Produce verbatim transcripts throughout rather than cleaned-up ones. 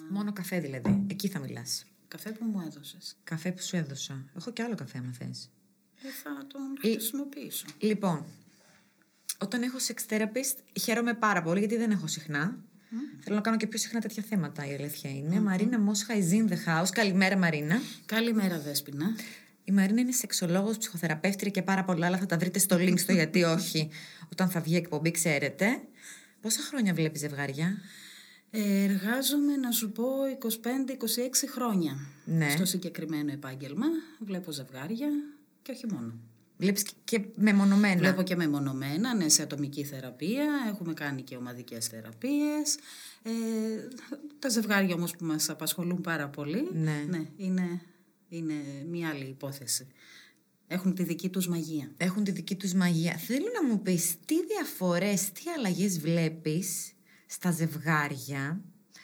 Μόνο καφέ δηλαδή. Εκεί θα μιλάς. Καφέ που μου έδωσες. Καφέ που σου έδωσα. Έχω και άλλο καφέ, άμα θες. Ε, θα τον χρησιμοποιήσω. Λοιπόν, όταν έχω sex therapist, χαίρομαι πάρα πολύ γιατί δεν έχω συχνά. Mm. Θέλω να κάνω και πιο συχνά τέτοια θέματα, η αλήθεια είναι. Mm-hmm. Μαρίνα Μόσχα is in the house. Καλημέρα, Μαρίνα. Καλημέρα, Δέσποινα. Η Μαρίνα είναι σεξολόγος, ψυχοθεραπεύτρια και πάρα πολλά άλλα. Θα τα βρείτε στο link στο γιατί όχι, όταν θα βγει εκπομπή, ξέρετε. Πόσα χρόνια βλέπεις ζευγάρια? Ε, εργάζομαι, να σου πω, είκοσι πέντε είκοσι έξι χρόνια. Ναι. Στο συγκεκριμένο επάγγελμα. Βλέπω ζευγάρια και όχι μόνο. Βλέπεις και μεμονωμένα? Βλέπω και μεμονωμένα, ναι, σε ατομική θεραπεία. Έχουμε κάνει και ομαδικές θεραπείες. Ε, τα ζευγάρια όμως που μας απασχολούν πάρα πολύ, ναι, ναι, είναι, είναι μια άλλη υπόθεση. Έχουν τη δική τους μαγεία. Έχουν τη δική τους μαγεία. Θέλω να μου πεις τι διαφορές, τι αλλαγές βλέπεις στα ζευγάρια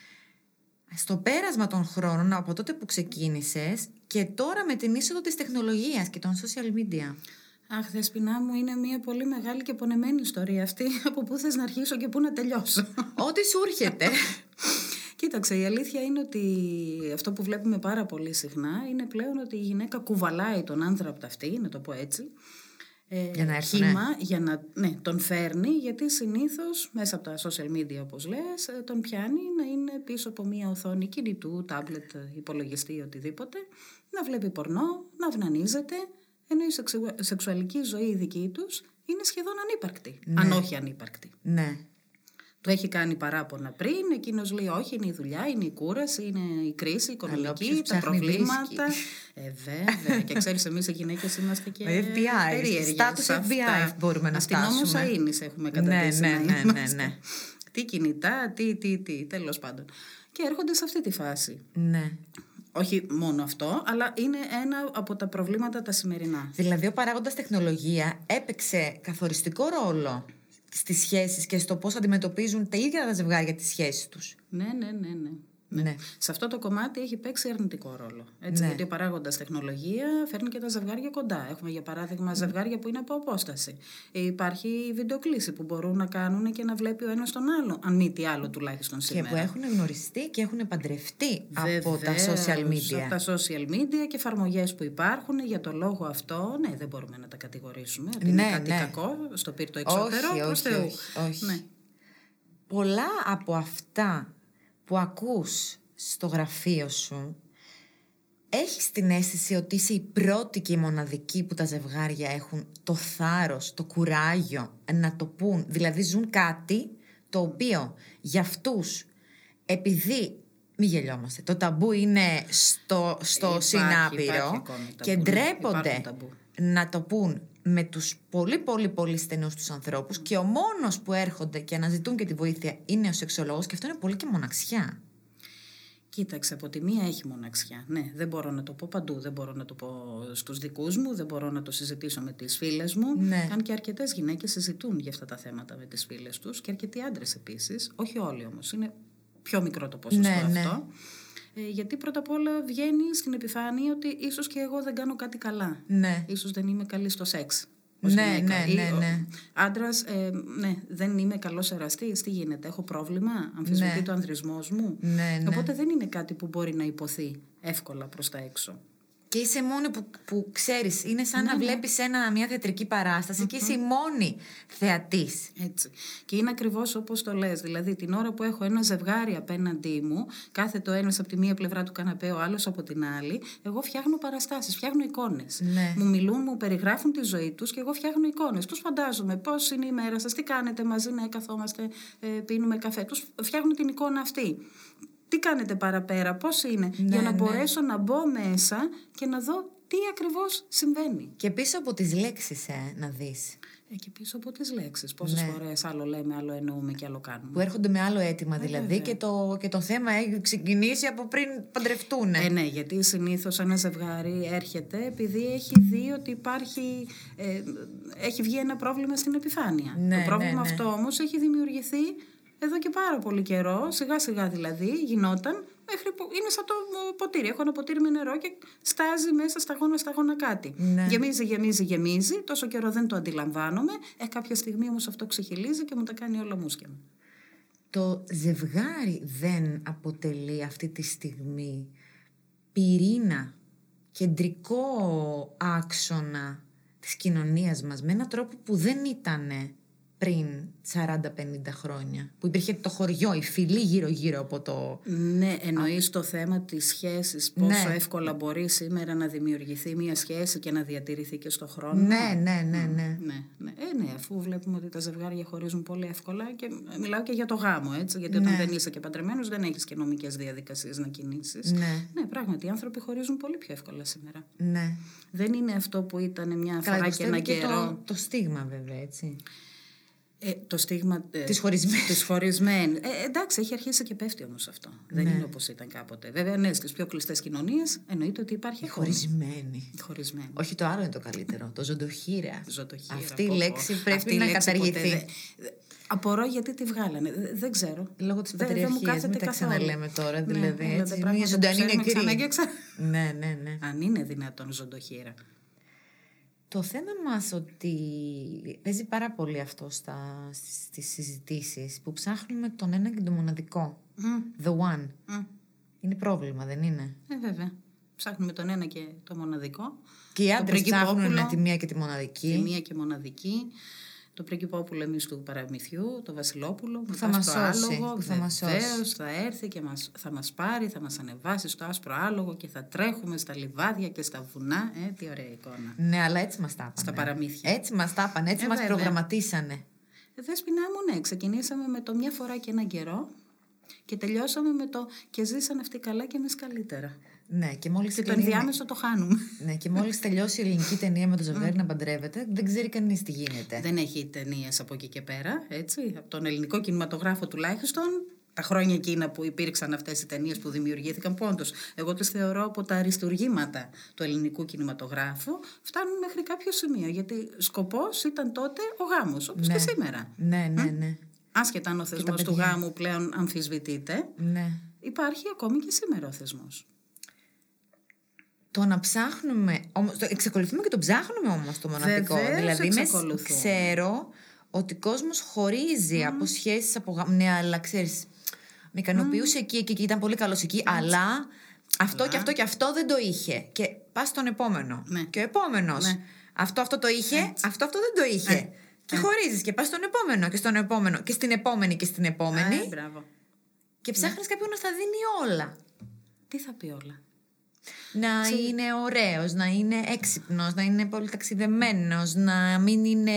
στο πέρασμα των χρόνων από τότε που ξεκίνησες και τώρα με την είσοδο της τεχνολογίας και των social media. Αχ, Δεσποινά μου, είναι μια πολύ μεγάλη και πονεμένη ιστορία αυτή. Από πού θες να αρχίσω και πού να τελειώσω? Ό,τι σου έρχεται. Κοίταξε, η αλήθεια είναι ότι αυτό που βλέπουμε πάρα πολύ συχνά είναι πλέον ότι η γυναίκα κουβαλάει τον άνδρα από τα αυτή, να το πω έτσι. Για να έρθει, κύμα, ναι. για να, ναι, τον φέρνει, γιατί συνήθως μέσα από τα social media, όπως λες, τον πιάνει να είναι πίσω από μια οθόνη κινητού, τάμπλετ, υπολογιστή, οτιδήποτε, να βλέπει πορνό, να αυνανίζεται, ενώ η σεξου, σεξουαλική ζωή δική τους είναι σχεδόν ανύπαρκτη, ναι. αν όχι ανύπαρκτη. Ναι. Του έχει κάνει παράπονα πριν, εκείνος λέει όχι, είναι η δουλειά, είναι η κούραση, είναι η κρίση, η οικονομική, τα προβλήματα. Ε, βέβαια. Και ξέρεις, εμείς οι γυναίκες είμαστε και εφ μπι άι, περίεργες. στάτους εφ μπι άι μπορούμε να φτάσουμε. Αστυνόμους αΐνης έχουμε καταδείξει. Ναι, ναι, ναι, ναι, ναι. Τι κινητά, τι, τι, τι, τέλος πάντων. Και έρχονται σε αυτή τη φάση. Ναι. Όχι μόνο αυτό, αλλά είναι ένα από τα προβλήματα τα σημερινά. Δηλαδή, ο παράγοντας τεχνολογία έπαιξε καθοριστικό ρόλο στις σχέσεις και στο πώς αντιμετωπίζουν τα ίδια τα ζευγάρια τις σχέσεις τους. Ναι, ναι, ναι, ναι. Ναι. Ναι. Σε αυτό το κομμάτι έχει παίξει αρνητικό ρόλο. Έτσι, ναι. Γιατί ο παράγοντας τεχνολογία φέρνει και τα ζευγάρια κοντά. Έχουμε για παράδειγμα ζευγάρια που είναι από απόσταση. Υπάρχει η βιντεοκλήση που μπορούν να κάνουν και να βλέπει ο ένας τον άλλο, αν μη τι άλλο τουλάχιστον σήμερα. Και που έχουν γνωριστεί και έχουν παντρευτεί. Βεβαίως, από τα social media. Από τα social media και εφαρμογές που υπάρχουν. Για το λόγο αυτό, ναι, δεν μπορούμε να τα κατηγορήσουμε. Ότι ναι, είναι κάτι ναι. κακό στο πύρ το εξώτερο. Όχι, προς όχι, Θεού. όχι, όχι. Ναι. Πολλά από αυτά που ακούς στο γραφείο σου, έχεις την αίσθηση ότι είσαι η πρώτη και η μοναδική που τα ζευγάρια έχουν το θάρρος, το κουράγιο να το πούν. Δηλαδή ζουν κάτι το οποίο για αυτούς, επειδή, μη γελιόμαστε, το ταμπού είναι στο, στο Υπάρχει, συνάπειρο υπάρχει και ταμπού, ντρέπονται να το πούν με τους πολύ πολύ πολύ στενούς τους ανθρώπους mm. και ο μόνος που έρχονται και αναζητούν και τη βοήθεια είναι ο σεξολόγος και αυτό είναι πολύ και μοναξιά. Κοίταξε, από τη μία έχει μοναξιά. Ναι, δεν μπορώ να το πω παντού. Δεν μπορώ να το πω στους δικούς μου, δεν μπορώ να το συζητήσω με τις φίλες μου. Ναι. Αν και αρκετές γυναίκες συζητούν για αυτά τα θέματα με τις φίλες τους και αρκετοί άντρες επίσης. Όχι όλοι όμως. Είναι πιο μικρό το ποσοστό ναι, αυτό. Ναι. Ε, γιατί πρώτα απ' όλα βγαίνει στην επιφάνεια ότι ίσως και εγώ δεν κάνω κάτι καλά. Ναι. Ίσως δεν είμαι καλή στο σεξ. Ναι, ναι, ναι, ναι. Άντρας, ε, ναι, δεν είμαι καλός εραστής. Τι γίνεται, έχω πρόβλημα, αμφισβητεί ναι. το ανδρισμός μου. Ναι, ναι. Οπότε δεν είναι κάτι που μπορεί να υποθεί εύκολα προς τα έξω. Και είσαι μόνη που, που ξέρεις, είναι σαν ναι, να ναι. βλέπεις ένα, μια θεατρική παράσταση mm-hmm. και είσαι η μόνη θεατής. Έτσι. Και είναι ακριβώς όπως το λες. Δηλαδή, την ώρα που έχω ένα ζευγάρι απέναντί μου, κάθεται ο ένας από τη μία πλευρά του καναπέ, ο άλλος από την άλλη, εγώ φτιάχνω παραστάσεις, φτιάχνω εικόνες. Ναι. Μου μιλούν, μου περιγράφουν τη ζωή τους και εγώ φτιάχνω εικόνες. Τους φαντάζομαι πώς είναι η μέρα σας, τι κάνετε μαζί, ναι, καθόμαστε, ε, πίνουμε καφέ. Τους φτιάχνω την εικόνα αυτή. Τι κάνετε παραπέρα, πώς είναι, ναι, για να ναι. μπορέσω να μπω μέσα και να δω τι ακριβώς συμβαίνει. Και πίσω από τις λέξεις, ε, να δεις. Ε, και πίσω από τις λέξεις. Πόσες ναι. φορές άλλο λέμε, άλλο εννοούμε και άλλο κάνουμε. Που έρχονται με άλλο αίτημα, ε, δηλαδή, και το, και το θέμα έχει ξεκινήσει από πριν παντρευτούν. Ε, ναι, γιατί συνήθως ένα ζευγάρι έρχεται επειδή έχει δει ότι υπάρχει, ε, έχει βγει ένα πρόβλημα στην επιφάνεια. Ναι, το πρόβλημα ναι, ναι. αυτό όμως έχει δημιουργηθεί εδώ και πάρα πολύ καιρό, σιγά σιγά δηλαδή, γινόταν, μέχρι που είναι σαν το ποτήρι. Έχω ένα ποτήρι με νερό και στάζει μέσα σταγόνα σταγόνα κάτι. Ναι. Γεμίζει, γεμίζει, γεμίζει, τόσο καιρό δεν το αντιλαμβάνομαι, ε, κάποια στιγμή όμως αυτό ξεχυλίζει και μου τα κάνει όλα μουσκια. Το ζευγάρι δεν αποτελεί αυτή τη στιγμή πυρήνα, κεντρικό άξονα της κοινωνίας μας με έναν τρόπο που δεν ήτανε πριν σαράντα πενήντα χρόνια, που υπήρχε το χωριό, η φυλή γύρω-γύρω από το... Ναι, εννοείς το θέμα της σχέσης, πόσο ναι. εύκολα μπορεί σήμερα να δημιουργηθεί μια σχέση και να διατηρηθεί και στον χρόνο. Ναι, ναι, ναι, ναι. ναι, ναι. Ε, ναι, αφού βλέπουμε ότι τα ζευγάρια χωρίζουν πολύ εύκολα, και μιλάω και για το γάμο, έτσι, γιατί όταν ναι. δεν είσαι και παντρεμένος δεν έχεις και νομικές διαδικασίες να κινήσεις. Ναι. ναι, πράγματι, οι άνθρωποι χωρίζουν πολύ πιο εύκολα σήμερα. Ναι. Δεν είναι αυτό που ήταν μια φορά και ένα καιρό. Το, το στίγμα βέβαια, έτσι. Ε, το στίγμα ε, της χωρισμένης. Της χωρισμένης. Ε, εντάξει, έχει αρχίσει και πέφτει όμως αυτό. Ναι. Δεν είναι όπως ήταν κάποτε. Βέβαια, ναι, στις πιο κλειστές κοινωνίες εννοείται ότι υπάρχει η χωρισμένη. Η χωρισμένη. Όχι, το άλλο είναι το καλύτερο. Το ζωντοχύρα. Ζωντοχύρα. Αυτή η πω, λέξη πω. πρέπει Αυτή να λέξη καταργηθεί. Ποτέ, δε, απορώ γιατί τη βγάλανε. Δε, δεν ξέρω. Λόγω της δε, πατριαρχίας, μην τα ξαναλέμε τώρα. Δηλαδή, ναι, έτσι, μια ζωντανή νεκρή. Ξα... ναι, ναι, ναι. Αν είναι δυνατόν ζωντοχύρα. Το θέμα μας ότι παίζει πάρα πολύ αυτό στα, στις συζητήσεις που ψάχνουμε τον ένα και τον μοναδικό. Mm. The one. Mm. Είναι πρόβλημα, δεν είναι? Ε, βέβαια. Ψάχνουμε τον ένα και το μοναδικό. Και οι άντρες ψάχνουν τη μία και τη μοναδική. Τη μία και μοναδική. Το πριγκιπόπουλο εμείς του παραμυθιού, το Βασιλόπουλο, που θα μας σώσει. Που θα μας σώσει. Βεβαίως θα έρθει και μας, θα μας πάρει, θα μας ανεβάσει στο άσπρο άλογο και θα τρέχουμε στα λιβάδια και στα βουνά. Ε, τι ωραία εικόνα. Ναι, αλλά έτσι μας τα έπανε. Στα παραμύθια. Έτσι μας τα έπανε, έτσι ε, μας βέβαια. προγραμματίσανε. Δέσποινα μου, ναι, ξεκινήσαμε με το μια φορά και έναν καιρό και τελειώσαμε με το και ζήσαν αυτοί καλά και εμείς καλύτερα. Ναι, και μόλις και το ενδιάμεσο το χάνουμε. Ναι, και μόλις τελειώσει η ελληνική ταινία με το ζευγάρι να παντρεύεται, δεν ξέρει κανείς τι γίνεται. Δεν έχει ταινίες από εκεί και πέρα, έτσι. Από τον ελληνικό κινηματογράφο τουλάχιστον, τα χρόνια εκείνα που υπήρξαν αυτές οι ταινίες που δημιουργήθηκαν, που όντως εγώ τις θεωρώ από τα αριστουργήματα του ελληνικού κινηματογράφου, φτάνουν μέχρι κάποιο σημείο. Γιατί σκοπός ήταν τότε ο γάμος, όπως ναι. και σήμερα. Ναι, ναι, ναι. Άσχετα αν ο θεσμός του γάμου πλέον αμφισβητείται, ναι. υπάρχει ακόμη και σήμερα ο θεσμός. Το να ψάχνουμε, όμως, το εξακολουθούμε και το ψάχνουμε όμως το μοναδικό. Βεβαίως, δηλαδή, μες, ξέρω ότι ο κόσμος χωρίζει mm. από σχέσεις, από γάμου. Ναι, αλλά ξέρεις, με ικανοποιούσε mm. εκεί, εκεί, εκεί, ήταν πολύ καλός εκεί, έτσι. Αλλά αυτό αλλά. και αυτό και αυτό δεν το είχε. Και πας στον επόμενο. Ναι. Και ο επόμενος. Ναι. Αυτό, αυτό το είχε, έτσι. αυτό, αυτό δεν το είχε. Ναι. Και ναι. χωρίζεις και πας στον επόμενο και στον επόμενο και στην επόμενη και στην επόμενη. Α, μπράβο. Και ψάχνεις ναι. κάποιον να στα δίνει όλα. Τι θα πει όλα? Να Τσι... είναι ωραίος, να είναι έξυπνος, να είναι πολύ ταξιδεμένος, να μην είναι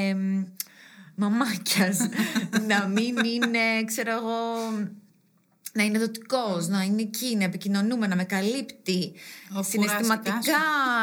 μαμάκιας, να μην είναι, ξέρω εγώ, να είναι δοτικός, να είναι εκεί, να επικοινωνούμε, να με καλύπτει ο συναισθηματικά.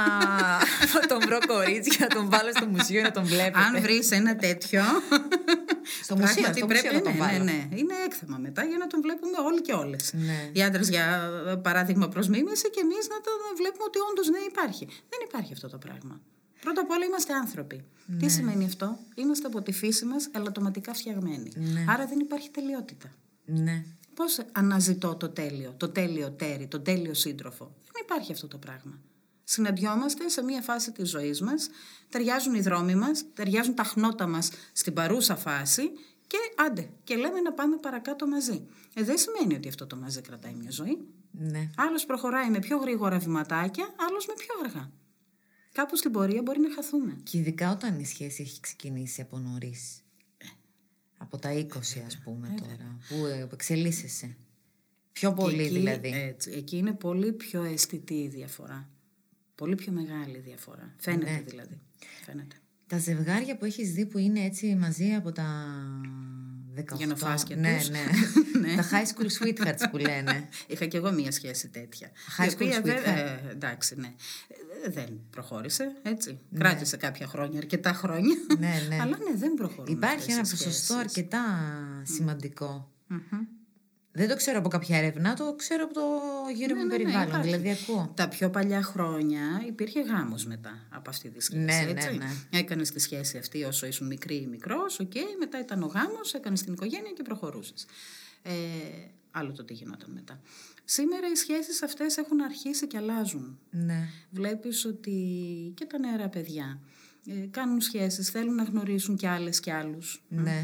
Θα τον βρω κορίτσια, να τον βάλω στο μουσείο να τον βλέπετε. Αν βρεις ένα τέτοιο... στο μουσείο, στο πρέπει, μουσείο να τον βάλω. Ναι, ναι, είναι έκθεμα μετά για να τον βλέπουμε όλοι και όλες. Ναι. Οι άντρες για παράδειγμα προς μίμηση και εμείς να τον βλέπουμε ότι όντως ναι υπάρχει. Δεν υπάρχει αυτό το πράγμα. Πρώτα απ' όλα είμαστε άνθρωποι. Ναι. Τι σημαίνει αυτό? Είμαστε από τη φύση μας ελαττωματικά φτιαγμένοι. Ναι. Άρα δεν υπάρχει τελειότητα. Ναι. Πώς αναζητώ το τέλειο, το τέλειο τέρι, το τέλειο σύντροφο? Δεν υπάρχει αυτό το πράγμα. Συναντιόμαστε σε μία φάση της ζωής μας, ταιριάζουν οι δρόμοι μας, ταιριάζουν τα χνότα μας στην παρούσα φάση και άντε, και λέμε να πάμε παρακάτω μαζί. Ε, δεν σημαίνει ότι αυτό το μαζί κρατάει μια ζωή. Ναι. Άλλος προχωράει με πιο γρήγορα βηματάκια, άλλος με πιο αργά. Κάπου στην πορεία μπορεί να χαθούμε. Και ειδικά όταν η σχέση έχει ξεκινήσει από νωρίς. Από τα είκοσι ας πούμε ε, τώρα, που εξελίσσεσαι. Πιο πολύ εκεί, δηλαδή. Έτσι, εκεί είναι πολύ πιο αισθητή η διαφορά. Πολύ πιο μεγάλη διαφορά. Φαίνεται ναι. δηλαδή. Φαίνεται. Τα ζευγάρια που έχεις δει που είναι έτσι μαζί από τα δεκαοκτώ. Γενοφάσκια ναι, τους. Ναι. Τα high school sweethearts που λένε. Είχα κι εγώ μία σχέση τέτοια. High school οποία, sweetheart. Ε, εντάξει, ναι. Δεν προχώρησε, έτσι. Ναι. Κράτησε κάποια χρόνια, αρκετά χρόνια. Ναι, ναι. Αλλά ναι, δεν προχωρούσε. Υπάρχει ένα ποσοστό αρκετά σημαντικό. Mm-hmm. Δεν το ξέρω από κάποια έρευνα, το ξέρω από το γύρω μου ναι, ναι, περιβάλλον. Ναι, δηλαδή ακούω. Τα πιο παλιά χρόνια υπήρχε γάμος μετά από αυτή τη σχέση. Ναι, έτσι. Ναι, ναι. Έκανες τη σχέση αυτή όσο ήσουν μικρή ή μικρός, okay, μετά ήταν ο γάμος, έκανες την οικογένεια και προχωρούσες. Ε, άλλο το τι γινόταν μετά. Σήμερα οι σχέσεις αυτές έχουν αρχίσει και αλλάζουν. Ναι. Βλέπεις ότι και τα νεαρά παιδιά ε, κάνουν σχέσεις, θέλουν να γνωρίσουν κι άλλες κι άλλους. Ναι.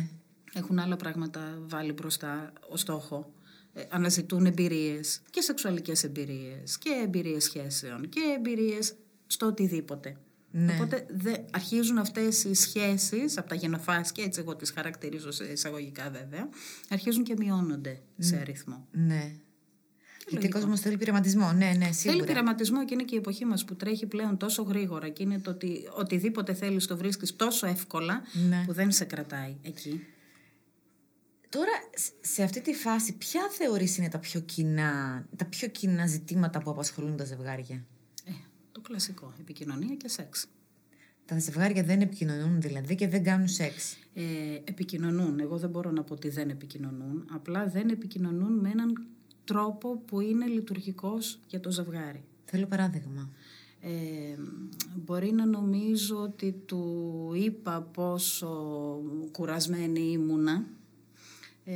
Έχουν άλλα πράγματα βάλει μπροστά ως στόχο. Ε, αναζητούν εμπειρίες και σεξουαλικές εμπειρίες και εμπειρίες σχέσεων και εμπειρίες στο οτιδήποτε. Ναι. Οπότε δε, αρχίζουν αυτές οι σχέσεις από τα γενοφάσκια, έτσι εγώ τις χαρακτηρίζω σε εισαγωγικά βέβαια, αρχίζουν και μειώνονται mm. σε αριθμό. Ναι. Γιατί ο κόσμος θέλει πειραματισμό. Ναι, ναι, σίγουρα. Θέλει πειραματισμό και είναι και η εποχή μας που τρέχει πλέον τόσο γρήγορα και είναι το ότι οτιδήποτε θέλεις το βρίσκεις τόσο εύκολα ναι. που δεν σε κρατάει εκεί. Τώρα, σε αυτή τη φάση, ποια θεωρείς είναι τα πιο κοινά, τα πιο κοινά ζητήματα που απασχολούν τα ζευγάρια? Ε, το κλασικό, επικοινωνία και σεξ. Τα ζευγάρια δεν επικοινωνούν δηλαδή και δεν κάνουν σεξ? Ε, επικοινωνούν. Εγώ δεν μπορώ να πω ότι δεν επικοινωνούν. Απλά δεν επικοινωνούν με έναν τρόπο που είναι λειτουργικός για το ζευγάρι. Θέλω παράδειγμα. Ε, μπορεί να νομίζω ότι του είπα πόσο κουρασμένη ήμουνα ε,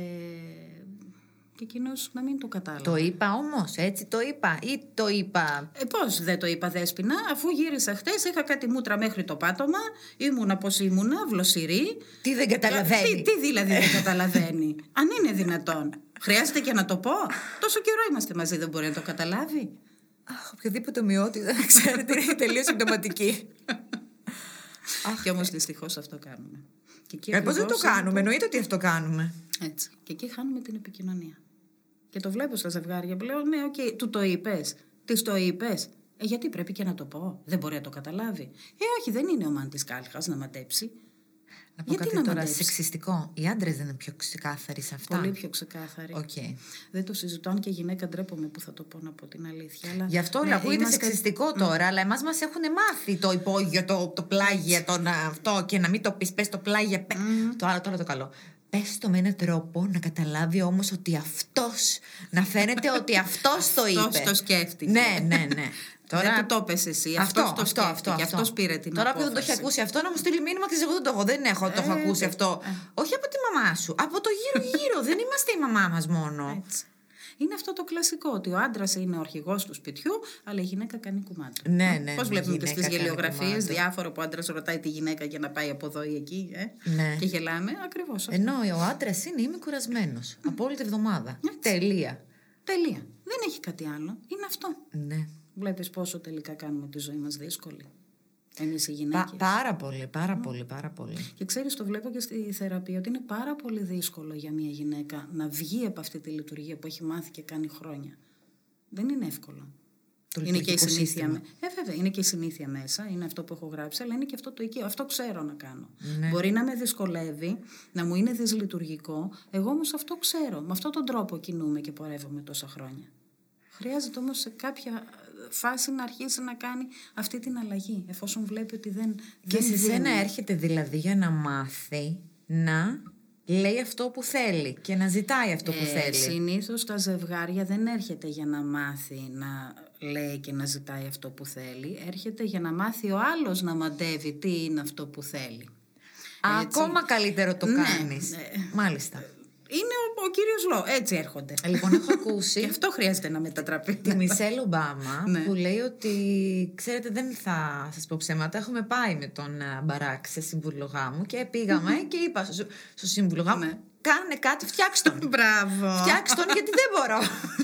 και εκείνος να μην το κατάλαβε. Το είπα όμως, έτσι το είπα ή το είπα... Ε, πώς δεν το είπα, Δέσποινα, αφού γύρισα χτες, είχα κάτι μούτρα μέχρι το πάτωμα, ήμουνα πως ήμουνα, βλοσιρή. Τι δεν καταλαβαίνει? Τι, τι δηλαδή δεν καταλαβαίνει? Αν είναι δυνατόν. Χρειάζεται και να το πω? Τόσο καιρό είμαστε μαζί, δεν μπορεί να το καταλάβει? Αχ, οποιαδήποτε ομοιότητα, ξέρετε, είναι τελείως συμπτωματική. Και όμως δυστυχώς αυτό κάνουμε. Ε, πώς δεν το κάνουμε, που... εννοείται ότι αυτό κάνουμε. Έτσι. Και εκεί χάνουμε την επικοινωνία. Και το βλέπω στα ζευγάρια που λέω, ναι, οκ, okay, του το είπες, της το είπες. Ε, γιατί πρέπει και να το πω, δεν μπορεί να το καταλάβει. Ε, όχι, δεν είναι ο μάν της κάλχας να μαντέψει. Να πω γιατί κάτι τώρα σεξιστικό. Οι άντρες δεν είναι πιο ξεκάθαροι σε αυτά? Πολύ πιο ξεκάθαροι. Okay. Δεν το συζητώ, αν και γυναίκα ντρέπομαι που θα το πω, να πω την αλήθεια. Αλλά γι' αυτό ναι, ακούγεται είμαστε... σεξιστικό τώρα, mm. αλλά εμάς μας έχουν μάθει το υπόγειο, το, το πλάγια, το, αυτό και να μην το πεις, πες το πλάγια. Mm. Το άλλο τώρα το καλό. Πες το με έναν τρόπο να καταλάβει όμως ότι αυτός, να φαίνεται ότι αυτός το είπε. Αυτός το σκέφτηκε. Ναι, ναι, ναι. Τώρα... Δεν το πες εσύ, αυτό, αυτός το αυτό, σκέφτηκε, αυτό, αυτό. Αυτός πήρε την τώρα απόφαση. Τώρα που δεν το έχει ακούσει αυτό να μου στείλει μήνυμα και εγώ δεν το έχω, δεν έχω, το έχω ε, ακούσει ε, αυτό. Ε. Όχι από τη μαμά σου, από το γύρω-γύρω, δεν είμαστε η μαμά μας μόνο. Έτσι. Είναι αυτό το κλασικό, ότι ο άντρας είναι ο αρχηγός του σπιτιού, αλλά η γυναίκα κάνει κουμάντο. Ναι, ναι. Πώς βλέπουμε και στις γελιογραφίες διάφορο που ο άντρας ρωτάει τη γυναίκα για να πάει από εδώ ή εκεί. Ε? Ναι. Και γελάμε, ακριβώς αυτό. Ενώ ο άντρας είναι είμαι κουρασμένος. Mm. Από όλη τη εβδομάδα. Τελεία. Τελεία. Δεν έχει κάτι άλλο. Είναι αυτό. Ναι. Βλέπεις πόσο τελικά κάνουμε τη ζωή μας δύσκολη. Εμείς οι γυναίκες. Πα, πάρα πολύ, πάρα mm. πολύ, πάρα πολύ. Και ξέρεις, το βλέπω και στη θεραπεία ότι είναι πάρα πολύ δύσκολο για μια γυναίκα να βγει από αυτή τη λειτουργία που έχει μάθει και κάνει χρόνια. Δεν είναι εύκολο. Το είναι και η συνήθεια. Ε, βέβαια, είναι και η συνήθεια μέσα, είναι αυτό που έχω γράψει, αλλά είναι και αυτό το οικείο. Αυτό ξέρω να κάνω. Ναι. Μπορεί να με δυσκολεύει, να μου είναι δυσλειτουργικό. Εγώ όμως αυτό ξέρω. Με αυτόν τον τρόπο κινούμαι και πορεύομαι τόσα χρόνια. Χρειάζεται όμως σε κάποια φάση να αρχίσει να κάνει αυτή την αλλαγή, εφόσον βλέπει ότι δεν. Και σε σένα έρχεται δηλαδή για να μάθει να λέει αυτό που θέλει και να ζητάει αυτό που ε, θέλει. Συνήθως τα ζευγάρια δεν έρχεται για να μάθει να λέει και να ζητάει αυτό που θέλει. Έρχεται για να μάθει ο άλλος να μαντεύει τι είναι αυτό που θέλει. Ακόμα έτσι. Καλύτερο το ναι, κάνεις. Ναι. Μάλιστα. Είναι ο, ο κύριος Λό, έτσι έρχονται. Λοιπόν, έχω ακούσει. Και αυτό χρειάζεται να μετατραπεί. Τη Μισελ Ομπάμα ναι. που λέει ότι, ξέρετε, δεν θα σας πω ψέματα. Έχουμε πάει με τον Μπαράκ σε σύμβουλο γάμου και πήγαμε mm-hmm. και είπα στο, στο σύμβουλο γάμου: ναι. Κάνε κάτι, φτιάξτε τον. Μπράβο. Φτιάξτε τον, γιατί δεν μπορώ.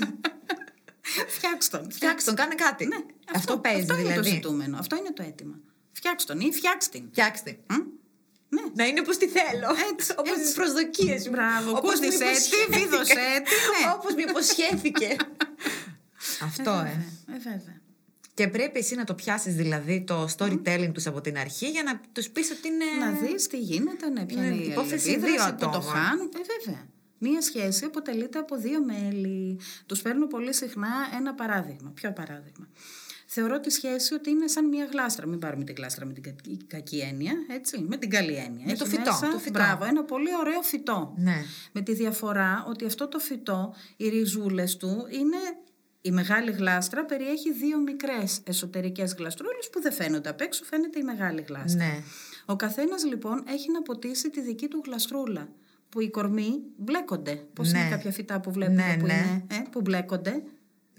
Φτιάξτε τον. Φτιάξτε τον, κάνε κάτι. Ναι, αυτό, αυτό παίζει αυτό δηλαδή. Είναι το ζητούμενο. Αυτό είναι το αίτημα. Φτιάξτε τον ή φτιάξτε την. Φτιάξτε. Ναι. Να είναι όπως τη θέλω. Όπως τις προσδοκίες μου. Μπράβο, όπως τη έτη, βίδωσε έτη. Όπως με υποσχέθηκε. Αυτό, ε. Ε, βέβαια. Και πρέπει εσύ να το πιάσεις δηλαδή το storytelling τους από την αρχή για να τους πεις ότι είναι. Να δεις τι γίνεται, ναι, ποια είναι η υπόθεση δύο ατόμων. Το χάνουν. Ε, βέβαια. Μία σχέση αποτελείται από δύο μέλη. Τους παίρνω πολύ συχνά ένα παράδειγμα. Ποιο παράδειγμα? Θεωρώ τη σχέση ότι είναι σαν μια γλάστρα. Μην πάρουμε την γλάστρα με την κακή έννοια, έτσι. Με την καλή έννοια. Με το φυτό, μέσα, το φυτό. Μπράβο, ένα πολύ ωραίο φυτό. Ναι. Με τη διαφορά ότι αυτό το φυτό, οι ριζούλες του είναι. Η μεγάλη γλάστρα περιέχει δύο μικρές εσωτερικές γλαστρούλες που δεν φαίνονται απ' έξω, φαίνεται η μεγάλη γλάστρα. Ναι. Ο καθένας λοιπόν έχει να ποτίσει τη δική του γλαστρούλα. Που οι κορμοί μπλέκονται. Πώς ναι. είναι κάποια φυτά που βλέπουμε ναι, που, ναι. είναι, ε, που μπλέκονται.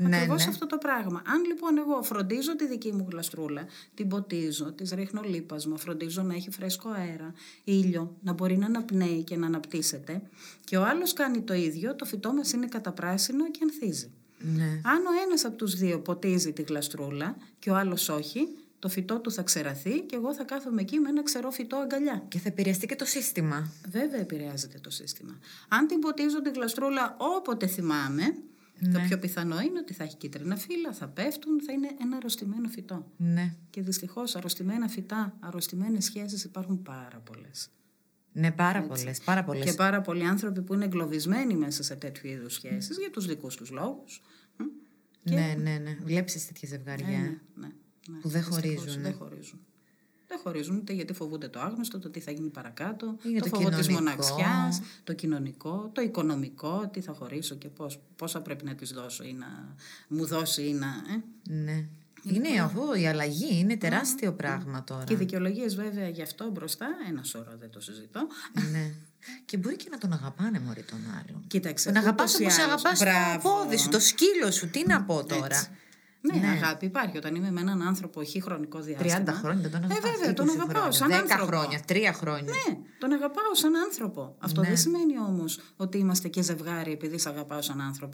Ναι, Ακριβώς ναι. αυτό το πράγμα. Αν λοιπόν εγώ φροντίζω τη δική μου γλαστρούλα, την ποτίζω, της ρίχνω λίπασμα, φροντίζω να έχει φρέσκο αέρα, ήλιο, να μπορεί να αναπνέει και να αναπτύσσεται, και ο άλλος κάνει το ίδιο, το φυτό μας είναι καταπράσινο και ανθίζει. Ναι. Αν ο ένας από τους δύο ποτίζει τη γλαστρούλα και ο άλλος όχι, το φυτό του θα ξεραθεί και εγώ θα κάθομαι εκεί με ένα ξερό φυτό αγκαλιά. Και θα επηρεαστεί και το σύστημα. Βέβαια επηρεάζεται το σύστημα. Αν την ποτίζω τη γλαστρούλα όποτε θυμάμαι, ναι. το πιο πιθανό είναι ότι θα έχει κίτρινα φύλλα, θα πέφτουν, θα είναι ένα αρρωστημένο φυτό. Ναι. Και δυστυχώς αρρωστημένα φυτά, αρρωστημένες σχέσεις υπάρχουν πάρα πολλές. Ναι, πάρα πολλές, πάρα πολλές. Και πάρα πολλοί άνθρωποι που είναι εγκλωβισμένοι μέσα σε τέτοιου είδους σχέσεις για τους δικούς τους λόγους. Και... Ναι, ναι, ναι. Βλέπεις τέτοια ζευγάρια ναι, ναι, ναι, ναι. που δεν χωρίζουν. Δεν χωρίζουν. Δεν χωρίζουν είτε γιατί φοβούνται το άγνωστο, το τι θα γίνει παρακάτω, είναι το, το φόβο της κοινωνικό. μοναξιάς, το κοινωνικό, το οικονομικό, τι θα χωρίσω και πώς, πόσα πρέπει να της δώσω ή να μου δώσει ή να... Ε. Ναι. Είναι αυτό, η αλλαγή είναι τεράστιο mm, πράγμα τώρα. Και οι δικαιολογίες βέβαια γι' αυτό μπροστά, ένα σώρο δεν το συζητώ. Ναι. Και μπορεί και να τον αγαπάνε μωρή τον άλλον. Κοίταξε. Να αγαπάς όπως αγαπάς το πόδι σου, το σκύλο σου, τι να πω τώρα. Έτσι. Ναι, ναι, αγάπη υπάρχει. Όταν είμαι με έναν άνθρωπο χι χρονικό διάστημα. τριάντα χρόνια δεν τον αγαπάω. Ε, βέβαια, τον αγαπάω σαν άνθρωπο. δέκα χρόνια, τρία χρόνια. Ναι, τον αγαπάω σαν άνθρωπο. Αυτό ναι. δεν σημαίνει όμως ότι είμαστε και ζευγάρι επειδή σε αγαπάω σαν άνθρωπο.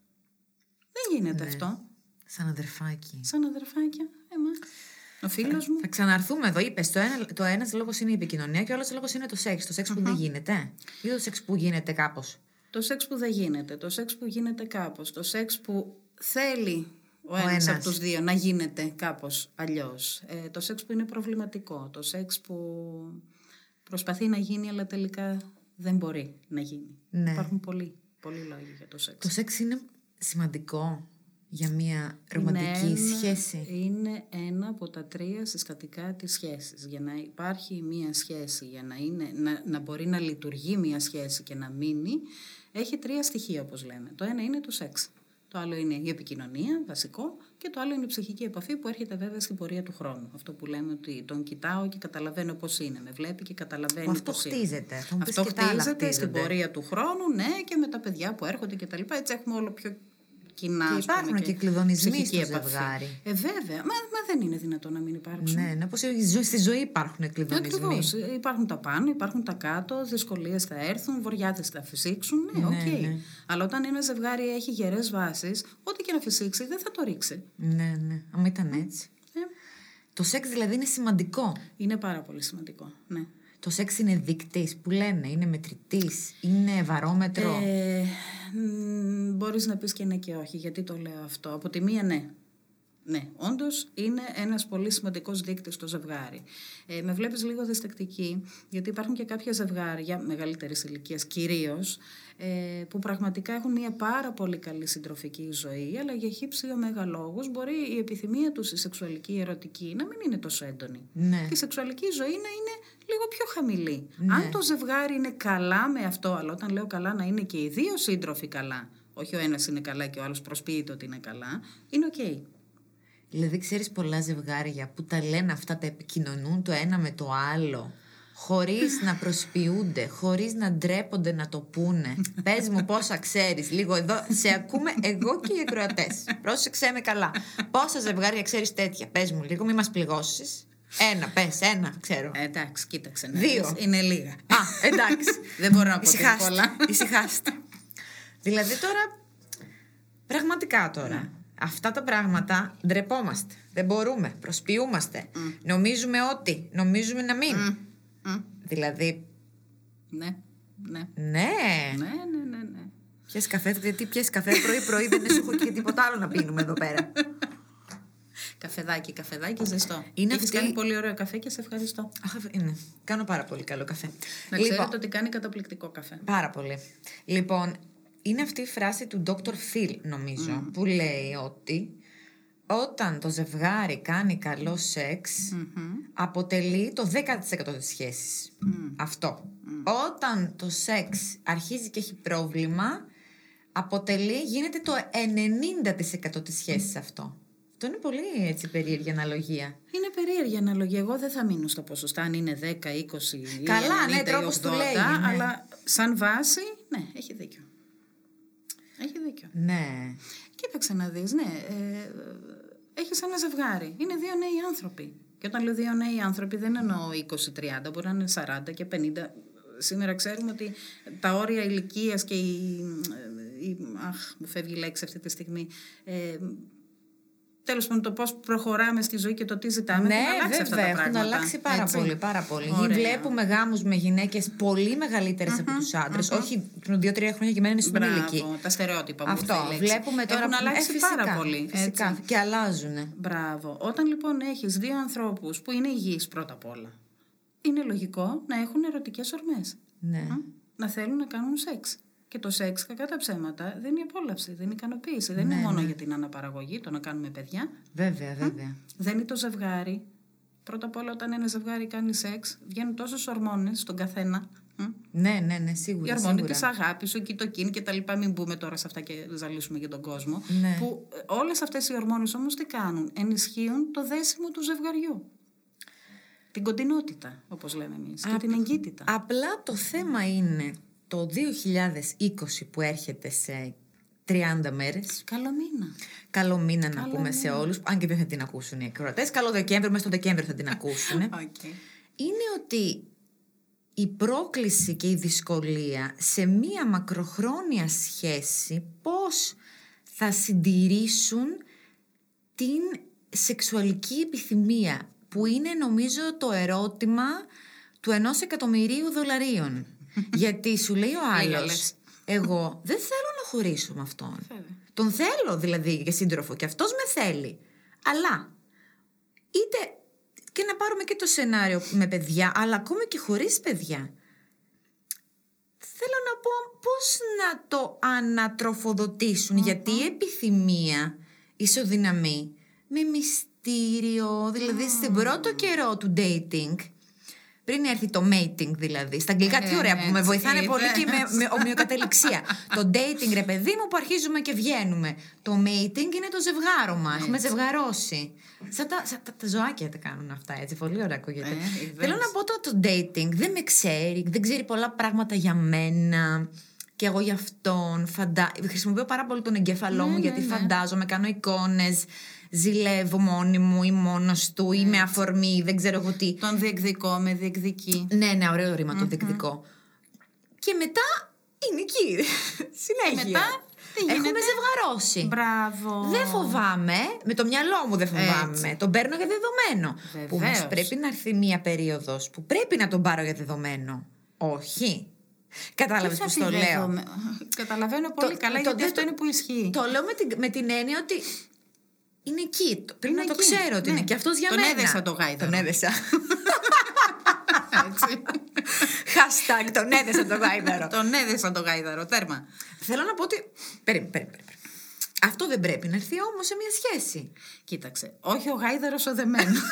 Δεν γίνεται ναι. αυτό. Σαν αδερφάκι. Σαν αδερφάκια. Έμα. Ο φίλος μου. Θα ξαναρθούμε εδώ. Είπες, το ένα, το ένας λόγος είναι η επικοινωνία και ο άλλος λόγος είναι το σεξ. Το σεξ που uh-huh. δεν γίνεται. Ή το σεξ που γίνεται κάπως. Το σεξ που δεν γίνεται. Το σεξ που γίνεται κάπως. Το σεξ που θέλει ο, ο ένας, ένας από τους δύο να γίνεται κάπως αλλιώς. Ε, το σεξ που είναι προβληματικό. Το σεξ που προσπαθεί να γίνει αλλά τελικά δεν μπορεί να γίνει. Ναι. Υπάρχουν πολλοί, πολλοί λόγοι για το σεξ. Το σεξ είναι σημαντικό για μια ρομαντική είναι, σχέση. Είναι ένα από τα τρία συστατικά της σχέσης. Για να υπάρχει μια σχέση, για να, είναι, να, να μπορεί να λειτουργεί μια σχέση και να μείνει, έχει τρία στοιχεία όπως λέμε. Το ένα είναι το σεξ. Το άλλο είναι η επικοινωνία, βασικό, και το άλλο είναι η ψυχική επαφή που έρχεται βέβαια στην πορεία του χρόνου. Αυτό που λέμε ότι τον κοιτάω και καταλαβαίνω πώς είναι. Με βλέπει και καταλαβαίνει αυτό πώς χτίζεται. είναι. Αυτό χτίζεται στην πορεία του χρόνου, ναι, και με τα παιδιά που έρχονται κτλ. Έτσι έχουμε όλο πιο κοινά. Και υπάρχουν και, και κλειδονισμοί στο ζευγάρι. Ε, βέβαια. Μα, μα δεν είναι δυνατόν να μην υπάρξουν. Ναι, ναι, όπως στη ζωή υπάρχουν κλειδονισμοί. Ακριβώς. Υπάρχουν τα πάνω, υπάρχουν τα κάτω, δυσκολίες θα έρθουν, βοριάτες θα φυσήξουν. Ναι, οκ. Ναι, okay. ναι. Αλλά όταν ένα ζευγάρι έχει γερές βάσεις, ό,τι και να φυσήξει δεν θα το ρίξει. Ναι, ναι. Αν ήταν έτσι. Ε. Το σεξ δηλαδή είναι σημαντικό. Είναι πάρα πολύ σημαντικό. Ναι. Το σεξ είναι δείκτης που λένε, είναι μετρητής, είναι βαρόμετρο. Ε, μπορείς να πεις και ναι και όχι. Γιατί το λέω αυτό? Από τη μία ναι. Ναι, όντως είναι ένας πολύ σημαντικός δείκτης στο ζευγάρι. Ε, με βλέπεις λίγο διστακτική, γιατί υπάρχουν και κάποια ζευγάρια μεγαλύτερης ηλικίας κυρίως, ε, που πραγματικά έχουν μια πάρα πολύ καλή συντροφική ζωή, αλλά για χύψη ωμέγα λόγους μπορεί η επιθυμία τους, η σεξουαλική, η ερωτική, να μην είναι τόσο έντονη. Ναι. Και η σεξουαλική ζωή να είναι λίγο πιο χαμηλή. Ναι. Αν το ζευγάρι είναι καλά με αυτό, αλλά όταν λέω καλά να είναι και οι δύο σύντροφοι καλά, όχι ο ένας είναι καλά και ο άλλος προσποιείται ότι είναι καλά, είναι οκ. Okay. Δηλαδή ξέρεις πολλά ζευγάρια που τα λένε αυτά, τα επικοινωνούν το ένα με το άλλο, χωρίς να προσποιούνται, χωρίς να ντρέπονται να το πούνε. Πες μου πόσα ξέρεις, λίγο εδώ, σε ακούμε εγώ και οι ακροατές. Πρόσεξέ με καλά. Πόσα ζευγάρια ξέρεις τέτοια, πες μου λίγο, μη μας πληγώσεις. Ένα, πες, ένα, ξέρω. Ε, εντάξει, κοίταξε. Ναι. Δύο. Είναι λίγα. Α, εντάξει. Δεν μπορώ να πω πολλά. Ησυχάστε. Δηλαδή τώρα, πραγματικά τώρα, ναι. Αυτά τα πράγματα ντρεπόμαστε. Δεν μπορούμε. Προσποιούμαστε. Mm. Νομίζουμε ότι. Νομίζουμε να μην. Mm. Mm. Δηλαδή. Ναι. Ναι. Ναι. Ναι, ναι, ναι, ναι. Πιες καφέ, γιατί πιες καφέ πρωί-πρωί, δεν σου έχω και τίποτα άλλο να πίνουμε εδώ πέρα. Καφεδάκι, καφεδάκι ζεστό. Είναι Έχεις αυτή... κάνει πολύ ωραίο καφέ και σε ευχαριστώ. Αχ, είναι. Κάνω πάρα πολύ καλό καφέ. Να λοιπόν, ξέρετε ότι κάνει καταπληκτικό καφέ. Πάρα πολύ. Λοιπόν, είναι αυτή η φράση του ντόκτορ Phil, νομίζω, mm. που λέει ότι όταν το ζευγάρι κάνει καλό σεξ, mm-hmm. αποτελεί το δέκα τοις εκατό της σχέσης. Mm. Αυτό. Mm. Όταν το σεξ αρχίζει και έχει πρόβλημα, αποτελεί, γίνεται το ενενήντα τοις εκατό της σχέσης αυτό. Αυτό είναι πολύ έτσι περίεργη αναλογία. Είναι περίεργη αναλογία. Εγώ δεν θα μείνω στα ποσοστά αν είναι δέκα, είκοσι ή καλά, ναι, τρόπος του λέει. Ναι. Αλλά σαν βάση, ναι, έχει δίκιο. Έχει δίκιο. Ναι. Κοίταξε να δεις, ναι. Ε, έχεις ένα ζευγάρι. Είναι δύο νέοι άνθρωποι. Και όταν λέω δύο νέοι άνθρωποι δεν εννοώ είκοσι τριάντα, μπορεί να είναι σαράντα και πενήντα. Σήμερα ξέρουμε ότι τα όρια ηλικίας και η, η, αχ, μου φεύγει η λέξη αυτή τη στιγμή, ε, τέλος πάντων το πώς προχωράμε στη ζωή και το τι ζητάμε, ναι, έχουν αλλάξει βέβαια, αυτά τα πράγματα. Έχουν αλλάξει πάρα έτσι. πολύ, πάρα πολύ. Ωραία. Βλέπουμε γάμους με γυναίκες πολύ μεγαλύτερες mm-hmm, από τους άντρες, mm-hmm. όχι δύο-τρία χρόνια και μένουν στην ηλικία. Τα στερεότυπα μου. Αυτό, βλέπουμε τώρα. Έχουν αλλάξει ε, φυσικά, πάρα πολύ. Φυσικά, έτσι. Και αλλάζουν. Μπράβο. Όταν λοιπόν έχεις δύο ανθρώπους που είναι υγιείς πρώτα απ' όλα, είναι λογικό να έχουν ερωτικές ορμές. Ναι. Να θέλουν να κάνουν σεξ. Και το σεξ, κακά τα ψέματα, δεν είναι απόλαυση, δεν είναι ικανοποίηση. Δεν ναι, είναι μόνο ναι. για την αναπαραγωγή, το να κάνουμε παιδιά. Βέβαια, βέβαια. Α, δεν είναι το ζευγάρι. Πρώτα απ' όλα, όταν ένα ζευγάρι κάνει σεξ, βγαίνουν τόσες ορμόνες στον καθένα. Ναι, ναι, ναι, σίγουρα. Η ορμόνη της αγάπης, ο κοιτοκίν και τα λοιπά. Μην μπούμε τώρα σε αυτά και ζαλίσουμε για τον κόσμο. Ναι. Που όλες αυτές οι ορμόνες όμως τι κάνουν? Ενισχύουν το δέσιμο του ζευγαριού. Την κοντινότητα, όπως λέμε εμείς, και την εγκύτητα. Απλά το θέμα είναι το δύο χιλιάδες είκοσι που έρχεται σε τριάντα μέρες. Καλό μήνα. Καλό μήνα να Καλό πούμε μήνα. σε όλους, αν και δεν θα την ακούσουν οι ακροατές. Καλό Δεκέμβριο, μέσα στο Δεκέμβριο θα την ακούσουν. Okay. Είναι ότι η πρόκληση και η δυσκολία σε μία μακροχρόνια σχέση πώς θα συντηρήσουν την σεξουαλική επιθυμία, που είναι νομίζω το ερώτημα του ενός εκατομμυρίου δολαρίων. Γιατί σου λέει ο άλλος, εγώ δεν θέλω να χωρίσω με αυτόν. Τον θέλω δηλαδή για σύντροφο και αυτός με θέλει. Αλλά είτε και να πάρουμε και το σενάριο με παιδιά, αλλά ακόμα και χωρίς παιδιά. Θέλω να πω πώς να το ανατροφοδοτήσουν, mm-hmm. γιατί η επιθυμία ισοδυναμεί με μυστήριο, δηλαδή mm. στην πρώτο καιρό του dating, πριν έρθει το mating δηλαδή, στα αγγλικά τι ωραία που με βοηθάνε πολύ και με, με ομοιοκατεληξία. Το dating, ρε παιδί μου, που αρχίζουμε και βγαίνουμε. Το mating είναι το ζευγάρωμα, έχουμε ζευγαρώσει. Σαν τα, σαν τα, τα ζωάκια τα κάνουν αυτά, έτσι, πολύ ωραία ακούγεται. Ε, Θέλω να πω το, το dating δεν με ξέρει, δεν ξέρει πολλά πράγματα για μένα. Και εγώ γι' αυτόν φαντα... χρησιμοποιώ πάρα πολύ τον εγκέφαλό μου, ναι, γιατί ναι, ναι. φαντάζομαι, κάνω εικόνες, ζηλεύω μόνη μου ή μόνος του ή με αφορμή, δεν ξέρω εγώ τι. Τον διεκδικώ, με διεκδικεί. Ναι, ναι, ωραίο ρήμα, mm-hmm. τον διεκδικώ. Και μετά είναι εκεί. Συνέχεια. Και μετά τι γίνεται? Έχουμε ζευγαρώσει. Μπράβο. Δεν φοβάμαι, με το μυαλό μου δεν φοβάμαι. Έτσι. Τον παίρνω για δεδομένο. Βεβαίως. Που όμως πρέπει να έρθει μία περίοδος που πρέπει να τον πάρω για δεδομένο. Όχι. Κατάλαβες πώς το λέω? Με... Καταλαβαίνω πολύ το, καλά, το, γιατί το, αυτό το, είναι που ισχύει. Το λέω με την, με την έννοια ότι είναι εκεί. Πρέπει να εκεί. Το ξέρω ότι ναι. είναι. Και αυτός για τον μένα. Τον έδεσα το γάιδαρο. Τον έδεσα. Έτσι. Hashtag τον έδεσα το γάιδαρο. Τον έδεσα το γάιδαρο, τέρμα. Θέλω να πω ότι... Περίμενε, περίμενε. Αυτό δεν πρέπει να έρθει όμως σε μια σχέση. Κοίταξε, όχι ο γάιδαρος ο δεμένος.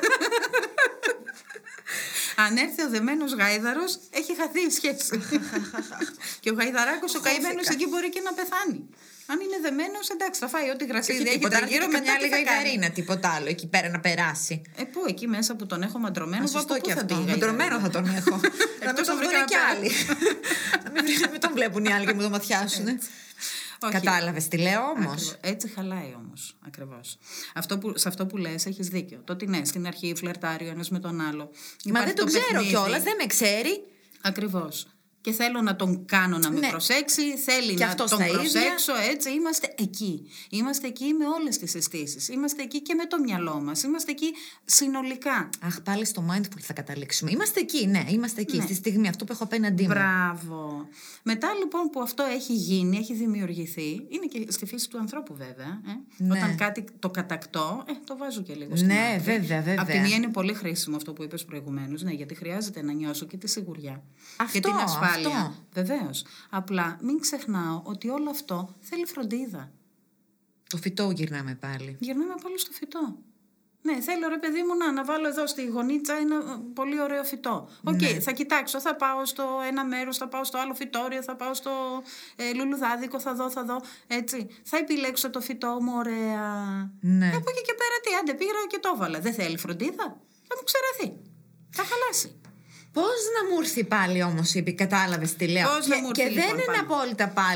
Αν έρθει ο δεμένος γάιδαρος, έχει χαθεί η σχέση. Και ο γαϊδαράκος ο καημένος εκεί μπορεί και να πεθάνει. Αν είναι δεμένος, εντάξει, θα φάει ό,τι γρασίδι έχει τριγύρω, μετά μια λίγα γαϊδαρίνα, τίποτα άλλο εκεί πέρα να περάσει. Ε, πού, εκεί μέσα που τον έχω μαντρωμένο, σωστό και αυτό. Μαντρωμένο θα τον έχω. Να μην τον βρουν και άλλοι. Να μην τον βλέπουν οι άλλοι και μου το ματιάσουν. Κατάλαβες τι λέω όμως? Έτσι χαλάει όμως, ακριβώς. Αυτό που, σε αυτό που λες έχεις δίκιο. Το ότι ναι, στην αρχή φλερτάρει ο ένας με τον άλλο. Μα δεν τον ξέρω κιόλας, δεν με ξέρει. Ακριβώς. Και θέλω να τον κάνω να με ναι. προσέξει, θέλει και να τον προσέξω, ίδια. Έτσι, είμαστε εκεί. Είμαστε εκεί με όλες τις αισθήσεις. Είμαστε εκεί και με το μυαλό μας. Είμαστε εκεί συνολικά. Αχ, πάλι στο mindful θα καταλήξουμε. Είμαστε εκεί, ναι, είμαστε εκεί, ναι. στη στιγμή, αυτό που έχω απέναντί μου. Μπράβο. Μετά λοιπόν που αυτό έχει γίνει, έχει δημιουργηθεί, είναι και στη φύση του ανθρώπου βέβαια. Ε? Ναι. Όταν κάτι το κατακτώ, ε, το βάζω και λίγο στην ναι, άκρη. βέβαια, βέβαια. Απ' τη μία είναι πολύ χρήσιμο αυτό που είπες προηγουμένως, ναι, γιατί χρειάζεται να νιώσω και τη σιγουριά. Αυτό, και την ασφάλεια. Αυτό. Βεβαίως. Απλά μην ξεχνάω ότι όλο αυτό θέλει φροντίδα. Το φυτό γυρνάμε πάλι. Γυρνάμε πάλι στο φυτό. Ναι, θέλω ρε παιδί μου να, να βάλω εδώ στη γωνίτσα ένα πολύ ωραίο φυτό. Οκ, okay, ναι. θα κοιτάξω, θα πάω στο ένα μέρος, θα πάω στο άλλο φυτόριο, θα πάω στο ε, λουλουδάδικο, θα δω, θα δω. Έτσι. Θα επιλέξω το φυτό μου, ωραία. Ναι. Από εκεί και πέρα τι, άντε πήγα και το έβαλα. Δεν θέλει φροντίδα. Θα μου ξεραθεί. Θα χαλάσει. Πώς να μου έρθει πάλι όμως, είπε, κατάλαβες τι λέω. Πώς και, να μου έρθει, και λοιπόν, δεν είναι πάλι. απόλυτα πάλι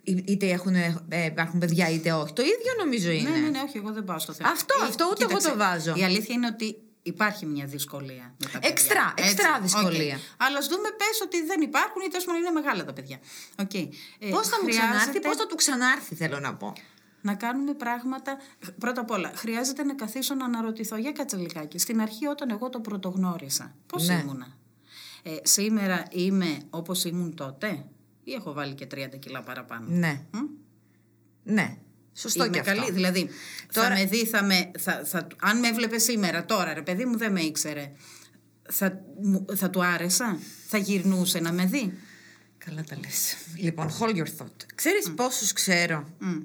είτε έχουν, ε, υπάρχουν παιδιά είτε όχι. Το ίδιο νομίζω είναι. Ναι, ναι, ναι, όχι, εγώ δεν πάω στο θέμα. Αυτό, Ή, αυτό ούτε κοίταξε, εγώ το βάζω. Η αλήθεια είναι ότι υπάρχει μια δυσκολία με τα παιδιά. Εξτρά, εξτρά δυσκολία. Okay. Αλλά ας δούμε, πες ότι δεν υπάρχουν ή τέλος πάντων είναι μεγάλα τα παιδιά. Okay. Πώς θα ε, μου χρειάζεται... ξανάρθει, πώς θα του ξανάρθει, θέλω να πω. Να κάνουμε πράγματα. Πρώτα απ' όλα, χρειάζεται να καθίσω να αναρωτηθώ για κάτσε λιγάκι. Στην αρχή, όταν εγώ το πρωτογνώρισα, πώς ναι. ήμουνα. Ε, σήμερα είμαι όπως ήμουν τότε, ή έχω βάλει και τριάντα κιλά παραπάνω. Ναι. Μ? Ναι. Σωστό είμαι και αυτό. καλή. Δηλαδή, τώρα... θα με δει, θα με, θα, θα, αν με έβλεπε σήμερα, τώρα ρε παιδί μου, δεν με ήξερε. Θα, θα του άρεσα, θα γυρνούσε να με δει. Καλά τα λες. Λοιπόν, hold your thought. Ξέρεις mm. πόσους ξέρω, Mm.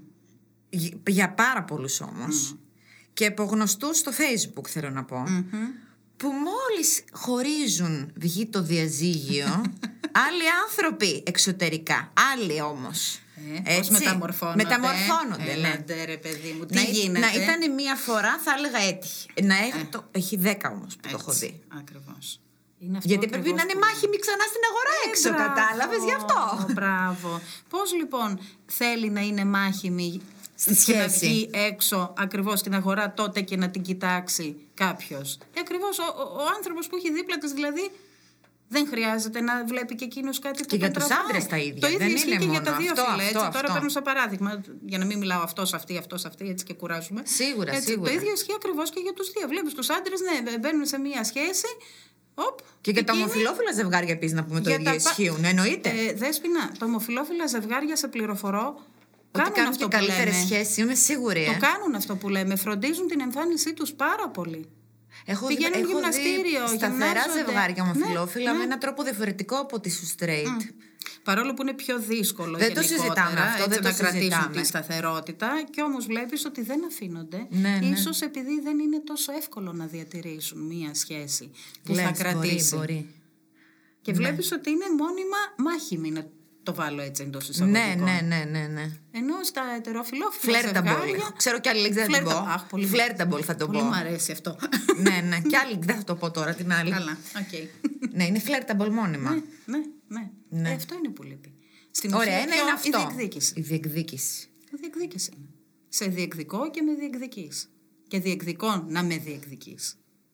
για πάρα πολλούς όμως, mm. και από γνωστούς στο Facebook θέλω να πω, Mm-hmm. που μόλις χωρίζουν, βγει το διαζύγιο, άλλοι άνθρωποι εξωτερικά, άλλοι όμως. Ε, πώς μεταμορφώνονται. Μεταμορφώνονται, Έλατε, ναι. ρε παιδί μου, τι να, γίνεται. Να ήταν μία φορά θα έλεγα έτυχε. Να έχει, ε. το, έχει δέκα όμως που Έτσι, το έχω δει. Ακριβώς. Είναι αυτό. Γιατί πρέπει να είναι μάχημοι ξανά στην αγορά ε, έξω, μπράβο, κατάλαβες γι' αυτό. Μπράβο. Πώς λοιπόν θέλει να είναι μάχημοι στη σχέση. Και να βγει έξω ακριβώς στην αγορά τότε και να την κοιτάξει κάποιος. Ε, ακριβώς ο, ο, ο άνθρωπος που έχει δίπλα της δηλαδή δεν χρειάζεται να βλέπει και εκείνος κάτι που και για τους άντρες τα ίδια. Το ίδιο δεν ισχύει είναι και μόνο για τα δύο αυτό, φύλλα. Αυτό, έτσι. αυτό. Τώρα παίρνω σαν παράδειγμα, για να μην μιλάω αυτός αυτή, αυτός αυτή, έτσι και κουράζουμε. Σίγουρα, έτσι, σίγουρα. Το ίδιο ισχύει ακριβώς και για τους δύο. Βλέπεις τους άντρες, ναι, μπαίνουν σε μία σχέση. Οπ, και για εκείνη... τα ομοφυλόφιλα ζευγάρια επίσης να πούμε το ίδιο ισχύουν, εννοείται. Ε, Δέσποινα, τα ομοφυλόφιλα ζευγάρια σε πληροφορώ. Ότι κάνουν, κάνουν αυτό και καλύτερες σχέσεις, είμαι σίγουρη. Το ε. κάνουν αυτό που λέμε. Φροντίζουν την εμφάνισή τους πάρα πολύ. Έχω, Πηγαίνουν έχω γυμναστήριο, δει σταθερά ζευγάρια ομοφυλόφιλα ναι, με ναι. έναν τρόπο διαφορετικό από ότι σου straight. Mm. Παρόλο που είναι πιο δύσκολο δεν το συζητάμε αυτό, έτσι, δεν να το κρατήσουν συζητάμε. τη σταθερότητα και όμως βλέπεις ότι δεν αφήνονται. Ναι, ναι. Ίσως επειδή δεν είναι τόσο εύκολο να διατηρήσουν μία σχέση που Λες, θα κρατήσει. Μπορεί, μπορεί. Και βλέπεις ναι. ότι είναι μόνιμα μάχημοι, να το βάλω έτσι εντός εισαγωγικών. Ναι, ναι, ναι, ναι, ναι. Ενώ στα ετεροφιλόφιλα ζευγάρια... Ξέρω κι άλλη λέξη δεν θα την πω. Αχ, πολύ Flirtable θα το πολύ πω. μου αρέσει αυτό. Ναι, ναι. Κι άλλη δεν θα το πω τώρα την άλλη. Καλά, οκ. Okay. Ναι, είναι flirtable μόνιμα. Ναι, ναι, ναι. ναι. Ε, αυτό είναι που λείπει. Στην Ωραία, ουσία, ένα είναι αυτό. Η διεκδίκηση. Η διεκδίκηση. Η διεκδίκηση είναι. Σε διεκδικώ και με διεκδικείς. Και διεκδικώ να με διεκδικείς.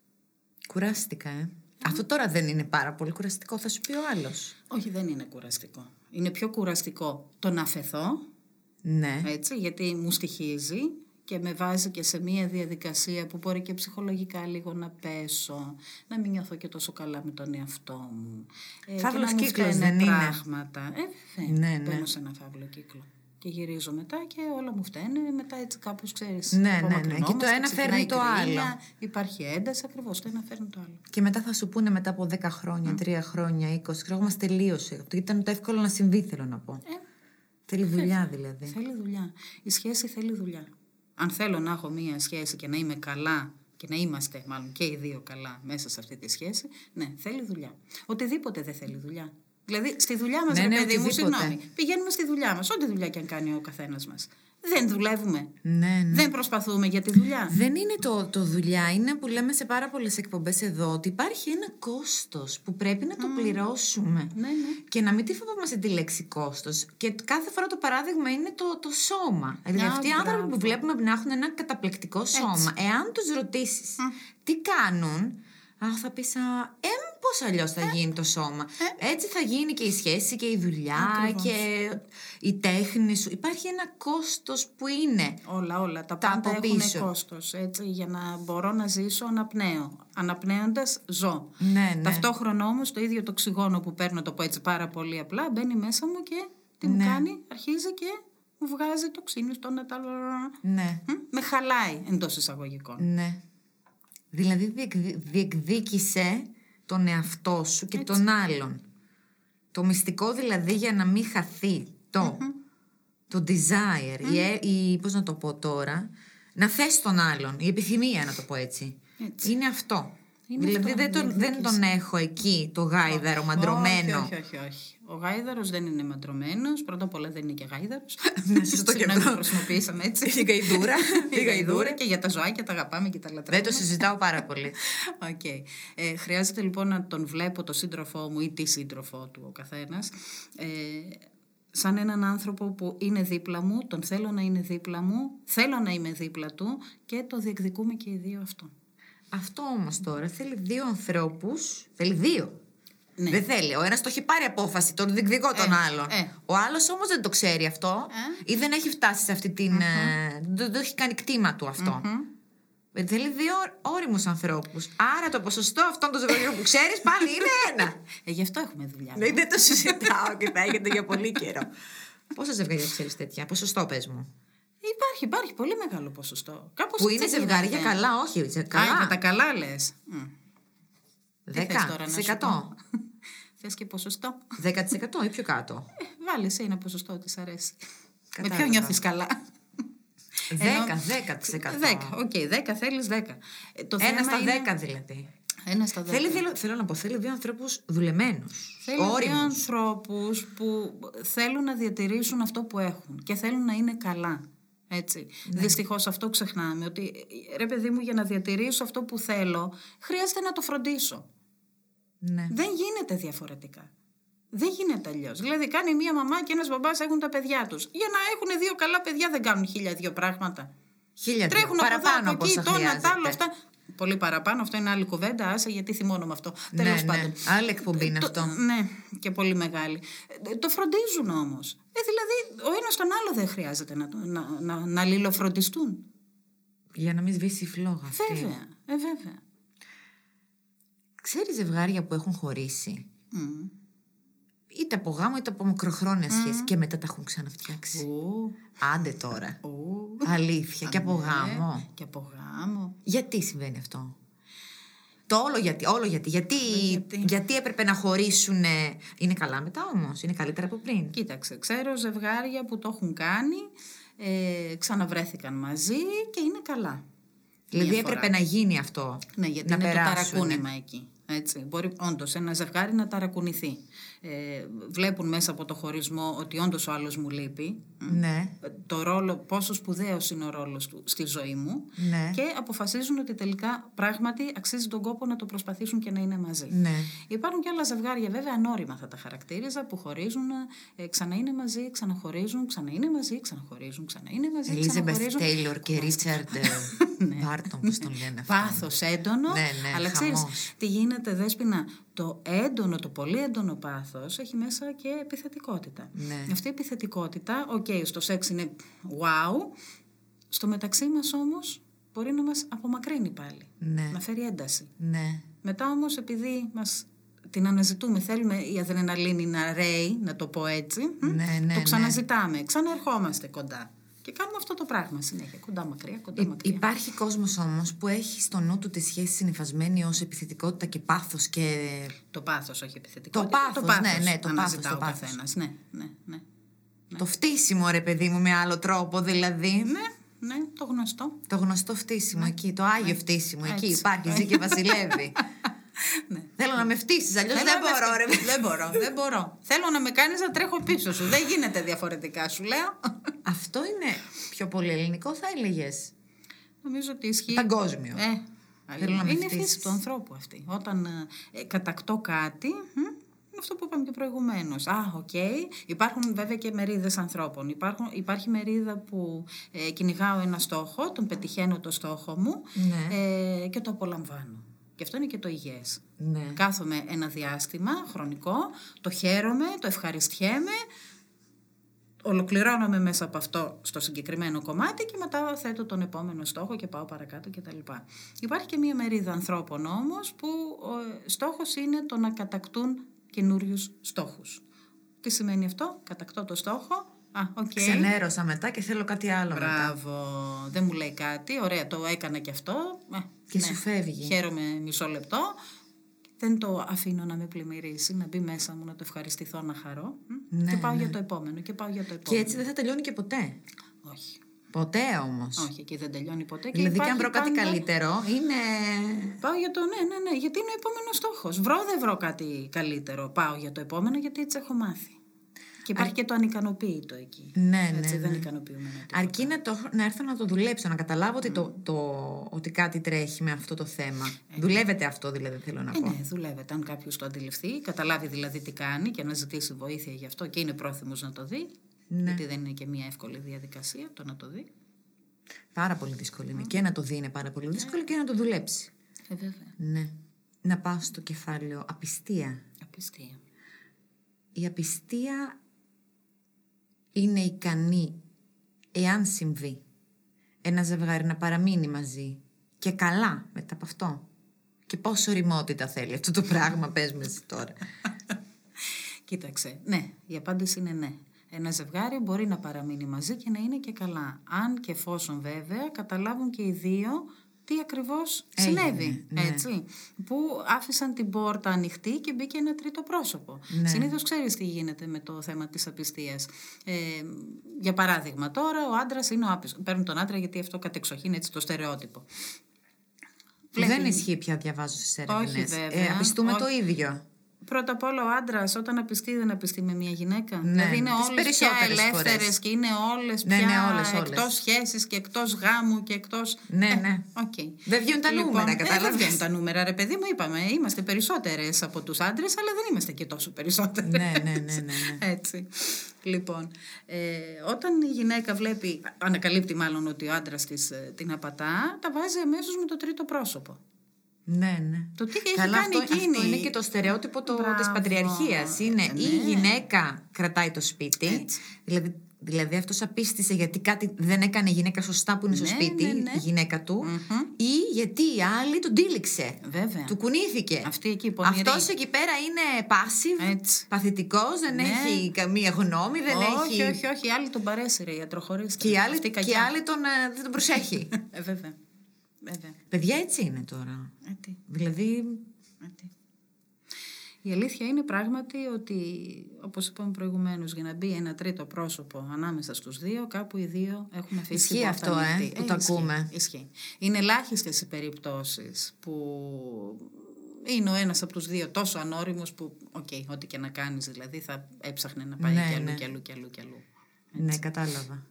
Κουράστηκα, ε. Mm. Αυτό τώρα δεν είναι πάρα πολύ κουραστικό, θα σου πει ο άλλος. Όχι, δεν είναι κουραστικό. Είναι πιο κουραστικό το να αφαιθώ. Ναι. Έτσι, γιατί μου στοιχίζει και με βάζει και σε μια διαδικασία που μπορεί και ψυχολογικά λίγο να πέσω, να μην νιώθω και τόσο καλά με τον εαυτό μου. Φαύλος ε, κύκλος δεν πράγματα. Είναι. Ε, βέβαια. Ναι, μπαίνω ναι. σε ένα φαύλο κύκλο. Και γυρίζω μετά και όλα μου φταίνε. Μετά έτσι κάπως ξέρεις. Ναι, ναι, ναι. Και το ένα φέρνει το άλλο. Υπάρχει ένταση, ακριβώς. Το ένα φέρνει το άλλο. Και μετά θα σου πούνε μετά από δέκα χρόνια, mm. τρία χρόνια, είκοσι. Ξέρω, μας τελείωσε. Αυτό ήταν το εύκολο να συμβεί, θέλω να πω. Ε, θέλει δουλειά δηλαδή. Θέλει δουλειά. Η σχέση θέλει δουλειά. Αν θέλω να έχω μία σχέση και να είμαι καλά και να είμαστε μάλλον και οι δύο καλά μέσα σε αυτή τη σχέση, ναι, θέλει δουλειά. Οτιδήποτε δεν θέλει δουλειά. Δηλαδή, στη δουλειά μας, ναι, ρε ναι, παιδί μου, συγγνώμη, πηγαίνουμε στη δουλειά μας, ό,τι δουλειά και αν κάνει ο καθένας μας. Δεν δουλεύουμε. Ναι, ναι. Δεν προσπαθούμε για τη δουλειά. Δεν είναι το, το δουλειά. Είναι που λέμε σε πάρα πολλές εκπομπές εδώ ότι υπάρχει ένα κόστος που πρέπει να το mm. πληρώσουμε. Ναι, ναι. Και να μην τη φοβόμαστε τη λέξη κόστος. Και κάθε φορά το παράδειγμα είναι το, το σώμα. Δηλαδή, αυτοί οι άνθρωποι που βλέπουμε να έχουν ένα καταπληκτικό σώμα, έτσι. Εάν τους ρωτήσεις mm. τι κάνουν. Αχ, θα πεις, ε, πώς αλλιώς θα ε, γίνει το σώμα. Ε, Έτσι θα γίνει και η σχέση και η δουλειά ακριβώς. Και η τέχνη σου. Υπάρχει ένα κόστος που είναι. Όλα, όλα. Τα, τα πάντα έχουν κόστος. Έτσι, για να μπορώ να ζήσω, αναπνέω. Αναπνέοντας, ζω. Ναι, ναι. Ταυτόχρονα όμως το ίδιο το οξυγόνο που παίρνω, το πω έτσι πάρα πολύ απλά, μπαίνει μέσα μου και τι ναι. μου κάνει, αρχίζει και μου βγάζει το ξύνη στο νετάλο. Ναι. Με χαλάει εντός εισαγωγικών. Ναι. Δηλαδή διεκδίκησε τον εαυτό σου και έτσι. Τον άλλον. Το μυστικό δηλαδή για να μην χαθεί το, mm-hmm. το desire, mm-hmm. η, η, πώς να το πω τώρα, να θες τον άλλον, η επιθυμία να το πω έτσι. έτσι. Είναι αυτό. Είναι δηλαδή αυτό, δεν, τον, δεν τον έχω εκεί το γάιδαρο oh. μαντρωμένο. Όχι, όχι, όχι, όχι. Ο γάιδαρος δεν είναι μαντρωμένος. Πρώτα απ' όλα δεν είναι και γάιδαρος. Ναι, σωστό και αυτό. Το χρησιμοποιήσαμε έτσι. Η γαϊδούρα. Η γαϊδούρα και για τα ζωάκια τα αγαπάμε και τα λατρεύουμε. Δεν το συζητάω πάρα πολύ. Okay. Ε, χρειάζεται λοιπόν να τον βλέπω τον σύντροφό μου ή τη σύντροφό του ο καθένας. Ε, σαν έναν άνθρωπο που είναι δίπλα μου, τον θέλω να είναι δίπλα μου, θέλω να είμαι δίπλα του και το διεκδικούμε και οι δύο αυτό. Αυτό όμως τώρα θέλει δύο ανθρώπους, θέλει δύο. Ναι. Δεν θέλει. Ο ένας το έχει πάρει απόφαση, τον διεκδικώ τον Ε, άλλον. ε. Ο άλλος όμως δεν το ξέρει αυτό Ε. ή δεν έχει φτάσει σε αυτή την. Mm-hmm. Ε, δεν το έχει κάνει κτήμα του αυτό. Mm-hmm. Ε, Θέλει δύο όριμους ανθρώπους. Άρα το ποσοστό αυτών των ζευγαριών που ξέρεις πάλι είναι ένα. Ε, γι' αυτό έχουμε δουλειά. Ναι, δεν το συζητάω και θα έχετε για πολύ καιρό. Πόσα ζευγάρια ξέρεις τέτοια, ποσοστό πες μου. Υπάρχει, υπάρχει πολύ μεγάλο ποσοστό. Κάπως Που έτσι είναι γίνεται. ζευγάρια καλά, όχι. σε- Α, Καλά. για τα καλά λες. Μμ. Τι θες τώρα δέκα να τοις σου εκατό. πω? Θες και ποσοστό. δέκα τοις εκατό ή πιο κάτω. Ε, βάλε εσύ ένα ποσοστό ότι σ' αρέσει. Με Κατάλαβα. ποιο νιώθεις καλά. δέκα, δέκα τοις εκατό. Δέκα, οκ, δέκα θέλεις δέκα. Ε, το Ένα θέμα στα είναι- δέκα δηλαδή. Ένα στα δέκα. Θέλει, θέλω, θέλω να πω, θέλει δύο ανθρώπους δουλεμένους. Θέλει δύο όριμους. ανθρώπους που θέλουν να διατηρήσουν αυτό που έχουν και θέλουν να είναι καλά. Έτσι. Ναι. Δυστυχώς αυτό ξεχνάμε. Ότι ρε παιδί μου, για να διατηρήσω αυτό που θέλω, χρειάζεται να το φροντίσω. Ναι. Δεν γίνεται διαφορετικά. Δεν γίνεται αλλιώς. Δηλαδή, κάνει μία μαμά και ένας μπαμπάς έχουν τα παιδιά τους. Για να έχουν δύο καλά παιδιά, δεν κάνουν χίλια δύο πράγματα. Χίλια δύο. Τρέχουν από εδώ, Παραπάνω από από εκεί, όσα το ένα, χρειάζεται. τ' άλλο, αυτά. Πολύ παραπάνω, αυτό είναι άλλη κουβέντα. Άσε, γιατί θυμώνω με αυτό. Ναι, Τέλος ναι. πάντων. Άλλη εκπομπή είναι Το- αυτό. Ναι, και πολύ μεγάλη. Ε, Το φροντίζουν όμως. Ε, δηλαδή, ο ένας τον άλλο δεν χρειάζεται να, να, να, να αλληλοφροντιστούν. Για να μην σβήσει η φλόγα αυτή. Βέβαια, ε, βέβαια. Ξέρεις ζευγάρια που έχουν χωρίσει. Μμ. Είτε από γάμο είτε από μακροχρόνια σχέση. Και μετά τα έχουν ξαναφτιάξει. Ου, Άντε τώρα. ου. Αλήθεια. Και από Ναι, γάμο. Και από γάμο. Γιατί συμβαίνει αυτό? Το όλο γιατί, όλο γιατί. Γιατί, γιατί. γιατί έπρεπε να χωρίσουν. Είναι καλά μετά όμως, είναι καλύτερα από πριν. Κοίταξε, ξέρω ζευγάρια που το έχουν κάνει, ε, ξαναβρέθηκαν μαζί και είναι καλά. Δηλαδή Μία έπρεπε φορά. να γίνει αυτό. Ναι, γιατί να είναι περάσουνε. το ταρακούνημα εκεί. Έτσι. Μπορεί όντως ένα ζευγάρι να ταρακουνηθεί. Ε, βλέπουν μέσα από το χωρισμό ότι όντως ο άλλος μου λείπει. Ναι. Το ρόλο, πόσο σπουδαίος είναι ο ρόλος του στη ζωή μου. Ναι. Και αποφασίζουν ότι τελικά πράγματι αξίζει τον κόπο να το προσπαθήσουν και να είναι μαζί. Ναι. Υπάρχουν και άλλα ζευγάρια, βέβαια ανώριμα θα τα χαρακτήριζα, που χωρίζουν, ε, ξανά είναι μαζί, ξαναχωρίζουν, ξανά είναι μαζί, ξαναχωρίζουν, ξανά είναι μαζί. Elizabeth ξαναχωρίζουν. Taylor και Ρίτσαρντ Βάρτον, πώς τον λένε αυτό. Πάθος έντονο, Ναι, ναι, αλλά χαμός. ξέρεις τι γίνεται, Δέσποινα, το έντονο, το πολύ έντονο πάθος έχει μέσα και επιθετικότητα. Ναι. Αυτή η επιθετικότητα, οκ, στο σεξ είναι wow, στο μεταξύ μας όμως μπορεί να μας απομακρύνει πάλι, Ναι. να φέρει ένταση. Ναι. Μετά όμως επειδή μας την αναζητούμε, θέλουμε η αδρεναλίνη να ρέει, να το πω έτσι, μ, Ναι, ναι, το ναι. ξαναζητάμε, ξαναερχόμαστε κοντά. Και κάνουμε αυτό το πράγμα συνέχεια, κοντά μακριά, κοντά Υ- μακριά. Υπάρχει κόσμος όμως που έχει στο νου του τη σχέση συνυφασμένη ως επιθετικότητα και πάθος και. Το πάθος, όχι επιθετικότητα. Το πάθος, ναι, ναι, το αναζητά πάθος, το ο πάθος. καθένας. Ναι, ναι, ναι. Το φτύσιμο, ρε παιδί μου, με άλλο τρόπο δηλαδή. Ναι, ναι, το γνωστό. Το γνωστό φτύσιμο εκεί, το άγιο φτύσιμο εκεί. Έτσι. Υπάρχει, ζει και βασιλεύει. Ναι. Θέλω να με φτύσεις, αλλιώς Θέλω δεν να με μπορώ, ρε. φτιάξεις. Δεν μπορώ, δεν μπορώ. Θέλω να με κάνεις να τρέχω πίσω σου. Δεν γίνεται διαφορετικά, σου λέω. Αυτό είναι πιο πολύ ελληνικό, θα έλεγες. Νομίζω ότι ισχύει. Παγκόσμιο. Ε, Θέλω να με είναι η φτύσεις. φύση του ανθρώπου αυτή. Όταν ε, κατακτώ κάτι, μ, είναι αυτό που είπαμε και προηγουμένως. Α, οκ. Υπάρχουν βέβαια και μερίδες ανθρώπων. Υπάρχουν, υπάρχει μερίδα που ε, κυνηγάω ένα στόχο, τον πετυχαίνω το στόχο μου Ναι. ε, και το απολαμβάνω. Και αυτό είναι και το υγιές. Ναι. Κάθομαι ένα διάστημα χρονικό, το χαίρομαι, το ευχαριστιέμαι, ολοκληρώνομαι μέσα από αυτό στο συγκεκριμένο κομμάτι και μετά θέτω τον επόμενο στόχο και πάω παρακάτω κτλ. Υπάρχει και μία μερίδα ανθρώπων όμως που ο στόχος είναι το να κατακτούν καινούριους στόχους. Τι σημαίνει αυτό? Κατακτώ το στόχο. Α, οκ. Ξενέρωσα μετά και θέλω κάτι άλλο μετά. Μπράβο. Δεν μου λέει κάτι. Ωραία, το έκανα και αυτό. Ε, Και σου φεύγει. Χαίρομαι μισό λεπτό. Δεν το αφήνω να με πλημμυρίσει, να μπει μέσα μου, να το ευχαριστηθώ, να χαρώ. Μ? Ναι, και πάω ναι. για το επόμενο και πάω για το Και επόμενο. έτσι δεν θα τελειώνει και ποτέ. Όχι. Ποτέ όμως. Όχι, εκεί δεν τελειώνει ποτέ. Και Δηλαδή, και αν υπάρχει βρω κάτι πάντα- καλύτερο, είναι. Πάω για το ναι, ναι, ναι, γιατί είναι ο επόμενο στόχο. Βρω, δεν βρω κάτι καλύτερο. Πάω για το επόμενο, γιατί έτσι έχω μάθει. Και υπάρχει Α... και το ανικανοποίητο εκεί. Ναι, Έτσι, ναι, δεν ναι. ικανοποιούμε. Αρκεί να, το, να έρθω να το δουλέψω, να καταλάβω ότι, το, το, ότι κάτι τρέχει με αυτό το θέμα. Ε, Δουλεύεται αυτό, δηλαδή, θέλω να ε, πω. Ναι, δουλεύεται. Αν κάποιος το αντιληφθεί, καταλάβει δηλαδή τι κάνει και να ζητήσει βοήθεια γι' αυτό και είναι πρόθυμος να το δει. Ναι. Γιατί δεν είναι και μια εύκολη διαδικασία το να το δει. Πάρα πολύ δύσκολη είναι. Mm. Και να το δει είναι πάρα πολύ δύσκολο yeah. και να το δουλέψει. Ε, βέβαια. Ναι. Να πάω στο κεφάλαιο απιστία. Απιστία. Η απιστία είναι ικανή, εάν συμβεί, ένα ζευγάρι να παραμείνει μαζί και καλά μετά από αυτό. Και πόσο ωριμότητα θέλει αυτό το πράγμα, πες με εσύ τώρα. Κοίταξε, ναι, η απάντηση είναι ναι. Ένα ζευγάρι μπορεί να παραμείνει μαζί και να είναι και καλά. Αν και εφόσον βέβαια καταλάβουν και οι δύο τι ακριβώς Έγινε, συνέβη, ναι. έτσι. Που άφησαν την πόρτα ανοιχτή και μπήκε ένα τρίτο πρόσωπο. Ναι. Συνήθως ξέρεις τι γίνεται με το θέμα της απιστίας. Ε, για παράδειγμα, τώρα ο άντρας είναι ο άπιστος. Παίρνουν τον άντρα γιατί αυτό κατεξοχήν είναι έτσι το στερεότυπο. Βλέπει... Δεν ισχύει πια, διαβάζω στις έρευνες. Όχι βέβαια. Ε, απιστούμε Ό... το ίδιο. Πρώτα απ' όλα ο άντρας όταν απιστεί δεν απιστεί με μια γυναίκα. Ναι, δηλαδή είναι όλες πια ελεύθερες φορές. Και είναι όλες ναι, πια ναι, όλες, όλες. εκτός σχέσης και εκτός γάμου και εκτός... Ναι, ε, ναι. Okay. Δεν βγαίνουν τα λοιπόν, νούμερα, κατάλαβες. Ε, δεν βγαίνουν τα νούμερα, ρε παιδί μου, είπαμε. Είμαστε περισσότερες από τους άντρες, αλλά δεν είμαστε και τόσο περισσότερες. Ναι, ναι, ναι, ναι, ναι. Έτσι. Λοιπόν, ε, όταν η γυναίκα βλέπει, ανακαλύπτει μάλλον ότι ο άντρας της ε, την απατά, τα βάζει αμέσως με το τρίτο πρόσωπο. Ναι, ναι. Το τι έχει Καλά, κάνει αυτό, εκείνη. αυτό είναι και το στερεότυπο το, της πατριαρχίας. Είναι ναι. η γυναίκα κρατάει το σπίτι. Έτσι. Δηλαδή, δηλαδή αυτός απίστησε γιατί κάτι δεν έκανε η γυναίκα σωστά που είναι στο ναι, σπίτι, ναι, ναι. η γυναίκα του, mm-hmm. ή γιατί η άλλη τον τύλιξε. Βέβαια. Του κουνήθηκε. Αυτή εκεί πονηρή. Αυτός εκεί πέρα είναι passive, Έτσι. παθητικός, δεν ναι. έχει καμία γνώμη, δεν όχι, έχει... Όχι, όχι, η άλλη τον παρέσυρε, η ιατροχωρίστρια. Και η άλλη, και η άλλη τον, δεν τον προσέχει. ε, βέβαια. Βέβαια. Παιδιά, έτσι είναι τώρα. Έτσι. Δηλαδή... Έτσι. Η αλήθεια είναι πράγματι ότι, όπως είπαμε προηγουμένως, για να μπει ένα τρίτο πρόσωπο ανάμεσα στους δύο, κάπου οι δύο έχουν αφήσει ισχύει αυτό, ε, που ε, το ισχύει, ακούμε. Ισχύει. Είναι ελάχιστες οι περιπτώσεις που είναι ο ένας από τους δύο τόσο ανώριμος που, οκ, okay, ό,τι και να κάνεις δηλαδή, θα έψαχνε να πάει ναι, κι αλλού, ναι. κι αλλού, κι αλλού, κι αλλού. Ναι, κατάλαβα.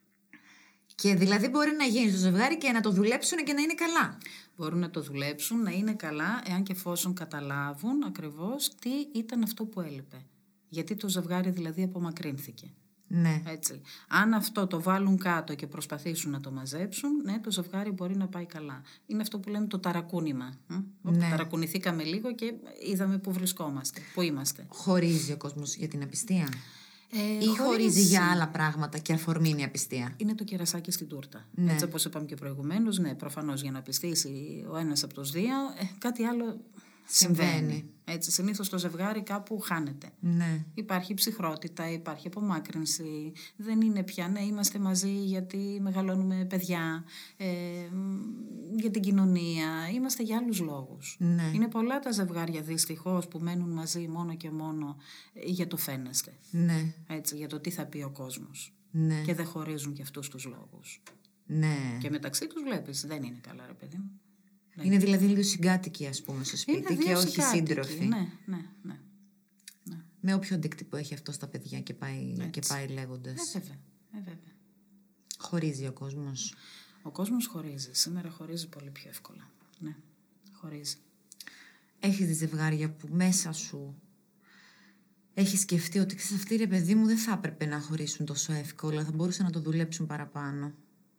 Και δηλαδή μπορεί να γίνει στο ζευγάρι και να το δουλέψουν και να είναι καλά. Μπορούν να το δουλέψουν, να είναι καλά, εάν και εφόσον καταλάβουν ακριβώς τι ήταν αυτό που έλειπε. Γιατί το ζευγάρι δηλαδή απομακρύνθηκε. Ναι. Έτσι. Αν αυτό το βάλουν κάτω και προσπαθήσουν να το μαζέψουν, ναι, το ζευγάρι μπορεί να πάει καλά. Είναι αυτό που λέμε το ταρακούνημα. Όπου ναι. ταρακουνηθήκαμε λίγο και είδαμε που βρισκόμαστε, που είμαστε. Χωρίζει ο κόσμος για την απιστία? Ε, ή χωρίζει... χωρίζει για άλλα πράγματα και αφορμή είναι η απιστία? Είναι το κερασάκι στην τούρτα. Ναι. Έτσι όπως είπαμε και προηγουμένως, ναι, προφανώς για να πιστήσει ο ένας από τους δύο, ε, κάτι άλλο συμβαίνει. συμβαίνει. Έτσι, συνήθως το ζευγάρι κάπου χάνεται. Ναι. Υπάρχει ψυχρότητα, υπάρχει απομάκρυνση. Δεν είναι πια, ναι, είμαστε μαζί γιατί μεγαλώνουμε παιδιά, ε, για την κοινωνία. Είμαστε για άλλους λόγους. Ναι. Είναι πολλά τα ζευγάρια δυστυχώς που μένουν μαζί μόνο και μόνο για το φαίνεστε. Ναι. Έτσι, για το τι θα πει ο κόσμος. Ναι. Και δεν χωρίζουν και αυτούς τους λόγους. Ναι. Και μεταξύ τους βλέπεις, δεν είναι καλά, ρε παιδί μου. Είναι δηλαδή λίγο συγκάτοικοι, ας πούμε, στο σπίτι και όχι σύντροφοι. Ναι, ναι, ναι, ναι. Με όποιο αντίκτυπο έχει αυτό στα παιδιά και πάει, και πάει λέγοντας. Ε, βέβαια, ε, βέβαια. Χωρίζει ο κόσμος. Ο κόσμος χωρίζει. Σήμερα χωρίζει πολύ πιο εύκολα. Ναι, χωρίζει. Έχεις δει ζευγάρια που μέσα σου έχεις σκεφτεί ότι αυτοί, ρε παιδί μου, δεν θα έπρεπε να χωρίσουν τόσο εύκολα, θα μπορούσαν να το δουλέψουν παραπάνω?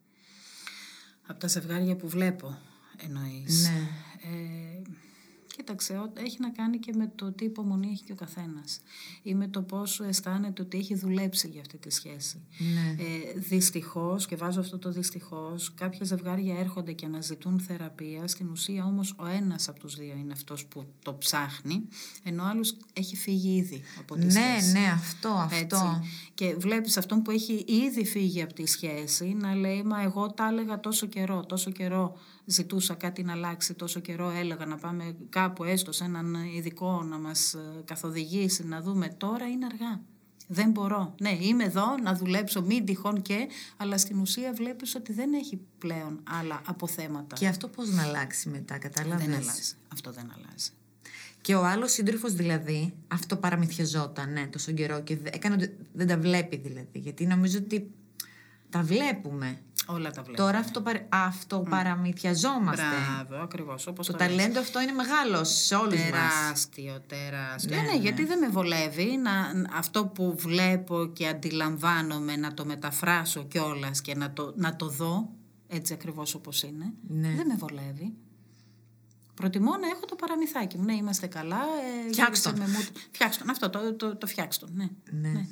Από τα ζευγάρια που βλέπω εννοείς? Ναι. Ε, κοίταξε, έχει να κάνει και με το τι υπομονή έχει και ο καθένας ή με το πόσο αισθάνεται ότι έχει δουλέψει για αυτή τη σχέση. Ναι. Ε, δυστυχώς, και βάζω αυτό το δυστυχώς, κάποια ζευγάρια έρχονται και αναζητούν θεραπεία. Στην ουσία όμως ο ένας από τους δύο είναι αυτός που το ψάχνει, ενώ ο άλλος έχει φύγει ήδη από τη ναι, σχέση. Ναι, αυτό, αυτό. Έτσι. Και βλέπεις αυτόν που έχει ήδη φύγει από τη σχέση να λέει, μα εγώ τα έλεγα τόσο καιρό, τόσο καιρό ζητούσα κάτι να αλλάξει, τόσο καιρό έλεγα να πάμε κάπου έστω σε έναν ειδικό να μας καθοδηγήσει, να δούμε. Τώρα είναι αργά. Δεν μπορώ. Ναι, είμαι εδώ να δουλέψω, μην τυχόν και, αλλά στην ουσία βλέπεις ότι δεν έχει πλέον άλλα αποθέματα. Και αυτό πώς να αλλάξει μετά, κατάλαβες? Δεν αλλάζει. Αυτό δεν αλλάζει. Και ο άλλος σύντροφος δηλαδή αυτό παραμυθιαζόταν, ναι, τόσο καιρό και έκανε ότι δεν τα βλέπει δηλαδή. Γιατί νομίζω ότι τα βλέπουμε. Όλα τα βλέπουμε. Τώρα αυτό, αυτό mm. παραμυθιαζόμαστε. Μπράβο, ακριβώς. Όπως το το ταλέντο λες. Αυτό είναι μεγάλο σε όλους μας. Τεράστιο, τεράστιο. Ναι, ναι, ναι, γιατί δεν με βολεύει να, αυτό που βλέπω και αντιλαμβάνομαι να το μεταφράσω κιόλας και να το, να το δω έτσι ακριβώς όπως είναι. Ναι. Δεν με βολεύει. Προτιμώ να έχω το παραμυθάκι μου. Ναι, είμαστε καλά. Ε, Φτιάξτε τον. Φτιάξτε τον. Αυτό το, το, το φτιάξτε τον. Ναι. Ναι. Ναι.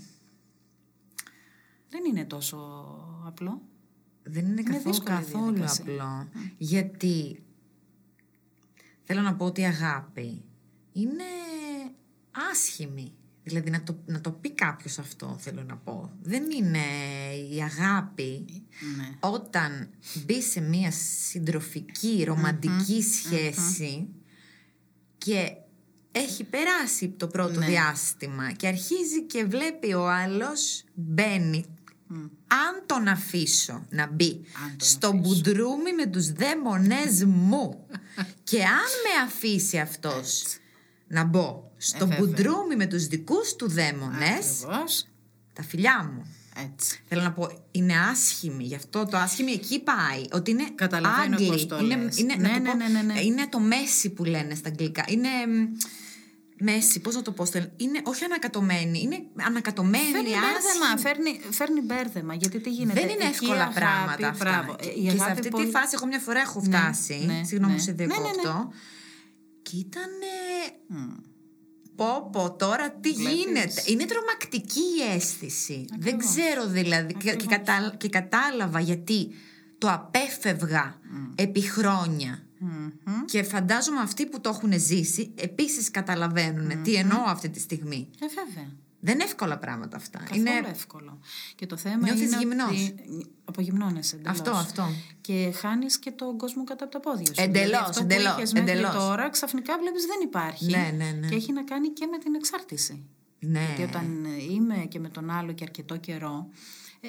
Δεν είναι τόσο απλό. Δεν είναι, είναι καθόλου, καθόλου απλό. Mm. Γιατί θέλω να πω ότι η αγάπη είναι άσχημη. Δηλαδή να το, να το πει κάποιος αυτό θέλω να πω. Δεν είναι η αγάπη ναι. Όταν μπει σε μια συντροφική, ρομαντική mm-hmm, σχέση mm-hmm. και έχει περάσει το πρώτο ναι. διάστημα και αρχίζει και βλέπει ο άλλος μπαίνει. Mm. Αν τον αφήσω να μπει στο μπουντρούμι με τους δαίμονες μου και αν με αφήσει αυτός έτσι. Να μπω στο ε, μπουντρούμι με τους δικούς του δαίμονες ακριβώς. Τα φιλιά μου έτσι. Θέλω να πω είναι άσχημη. Γι' αυτό το άσχημη εκεί πάει. Ότι είναι άγγλοι. Είναι, είναι, ναι, ναι, ναι, ναι, ναι. είναι το μέση που λένε στα αγγλικά. Είναι... Μέση, πώς να το πω, είναι όχι ανακατωμένη, είναι ανακατωμένη. Φέρνει μπέρδεμα, φέρνει, φέρνει μπέρδεμα, γιατί τι γίνεται. Δεν είναι εύκολα αγάπη, πράγματα αυτά. Μπράβο. Και, και σε αυτή πολύ... τη φάση εγώ μια φορά έχω φτάσει, ναι, ναι, συγγνώμη ναι, σε διακόπτω, ναι, ναι, ναι. Και ήταν mm. πω πω τώρα τι Βλέπεις. Γίνεται. Είναι τρομακτική η αίσθηση. Ακριβώς. Δεν ξέρω δηλαδή και, και, κατα, και κατάλαβα γιατί το απέφευγα mm. επί χρόνια. Mm-hmm. Και φαντάζομαι αυτοί που το έχουν ζήσει επίσης καταλαβαίνουν mm-hmm. τι εννοώ αυτή τη στιγμή. Ε, βέβαια. Δεν είναι εύκολα πράγματα αυτά. Καθόλου είναι εύκολο. Και το θέμα νιώθεις είναι γυμνός. Ότι απογυμνώνεσαι εντελώς. Αυτό, αυτό. Και χάνεις και τον κόσμο κατά από τα πόδια σου. Εντελώς, δηλαδή, αυτό εντελώς. Που είχες μέχρι τώρα ξαφνικά βλέπεις δεν υπάρχει. Ναι, ναι, ναι. Και έχει να κάνει και με την εξάρτηση. Ναι. Γιατί όταν είμαι και με τον άλλο και αρκετό καιρό ε,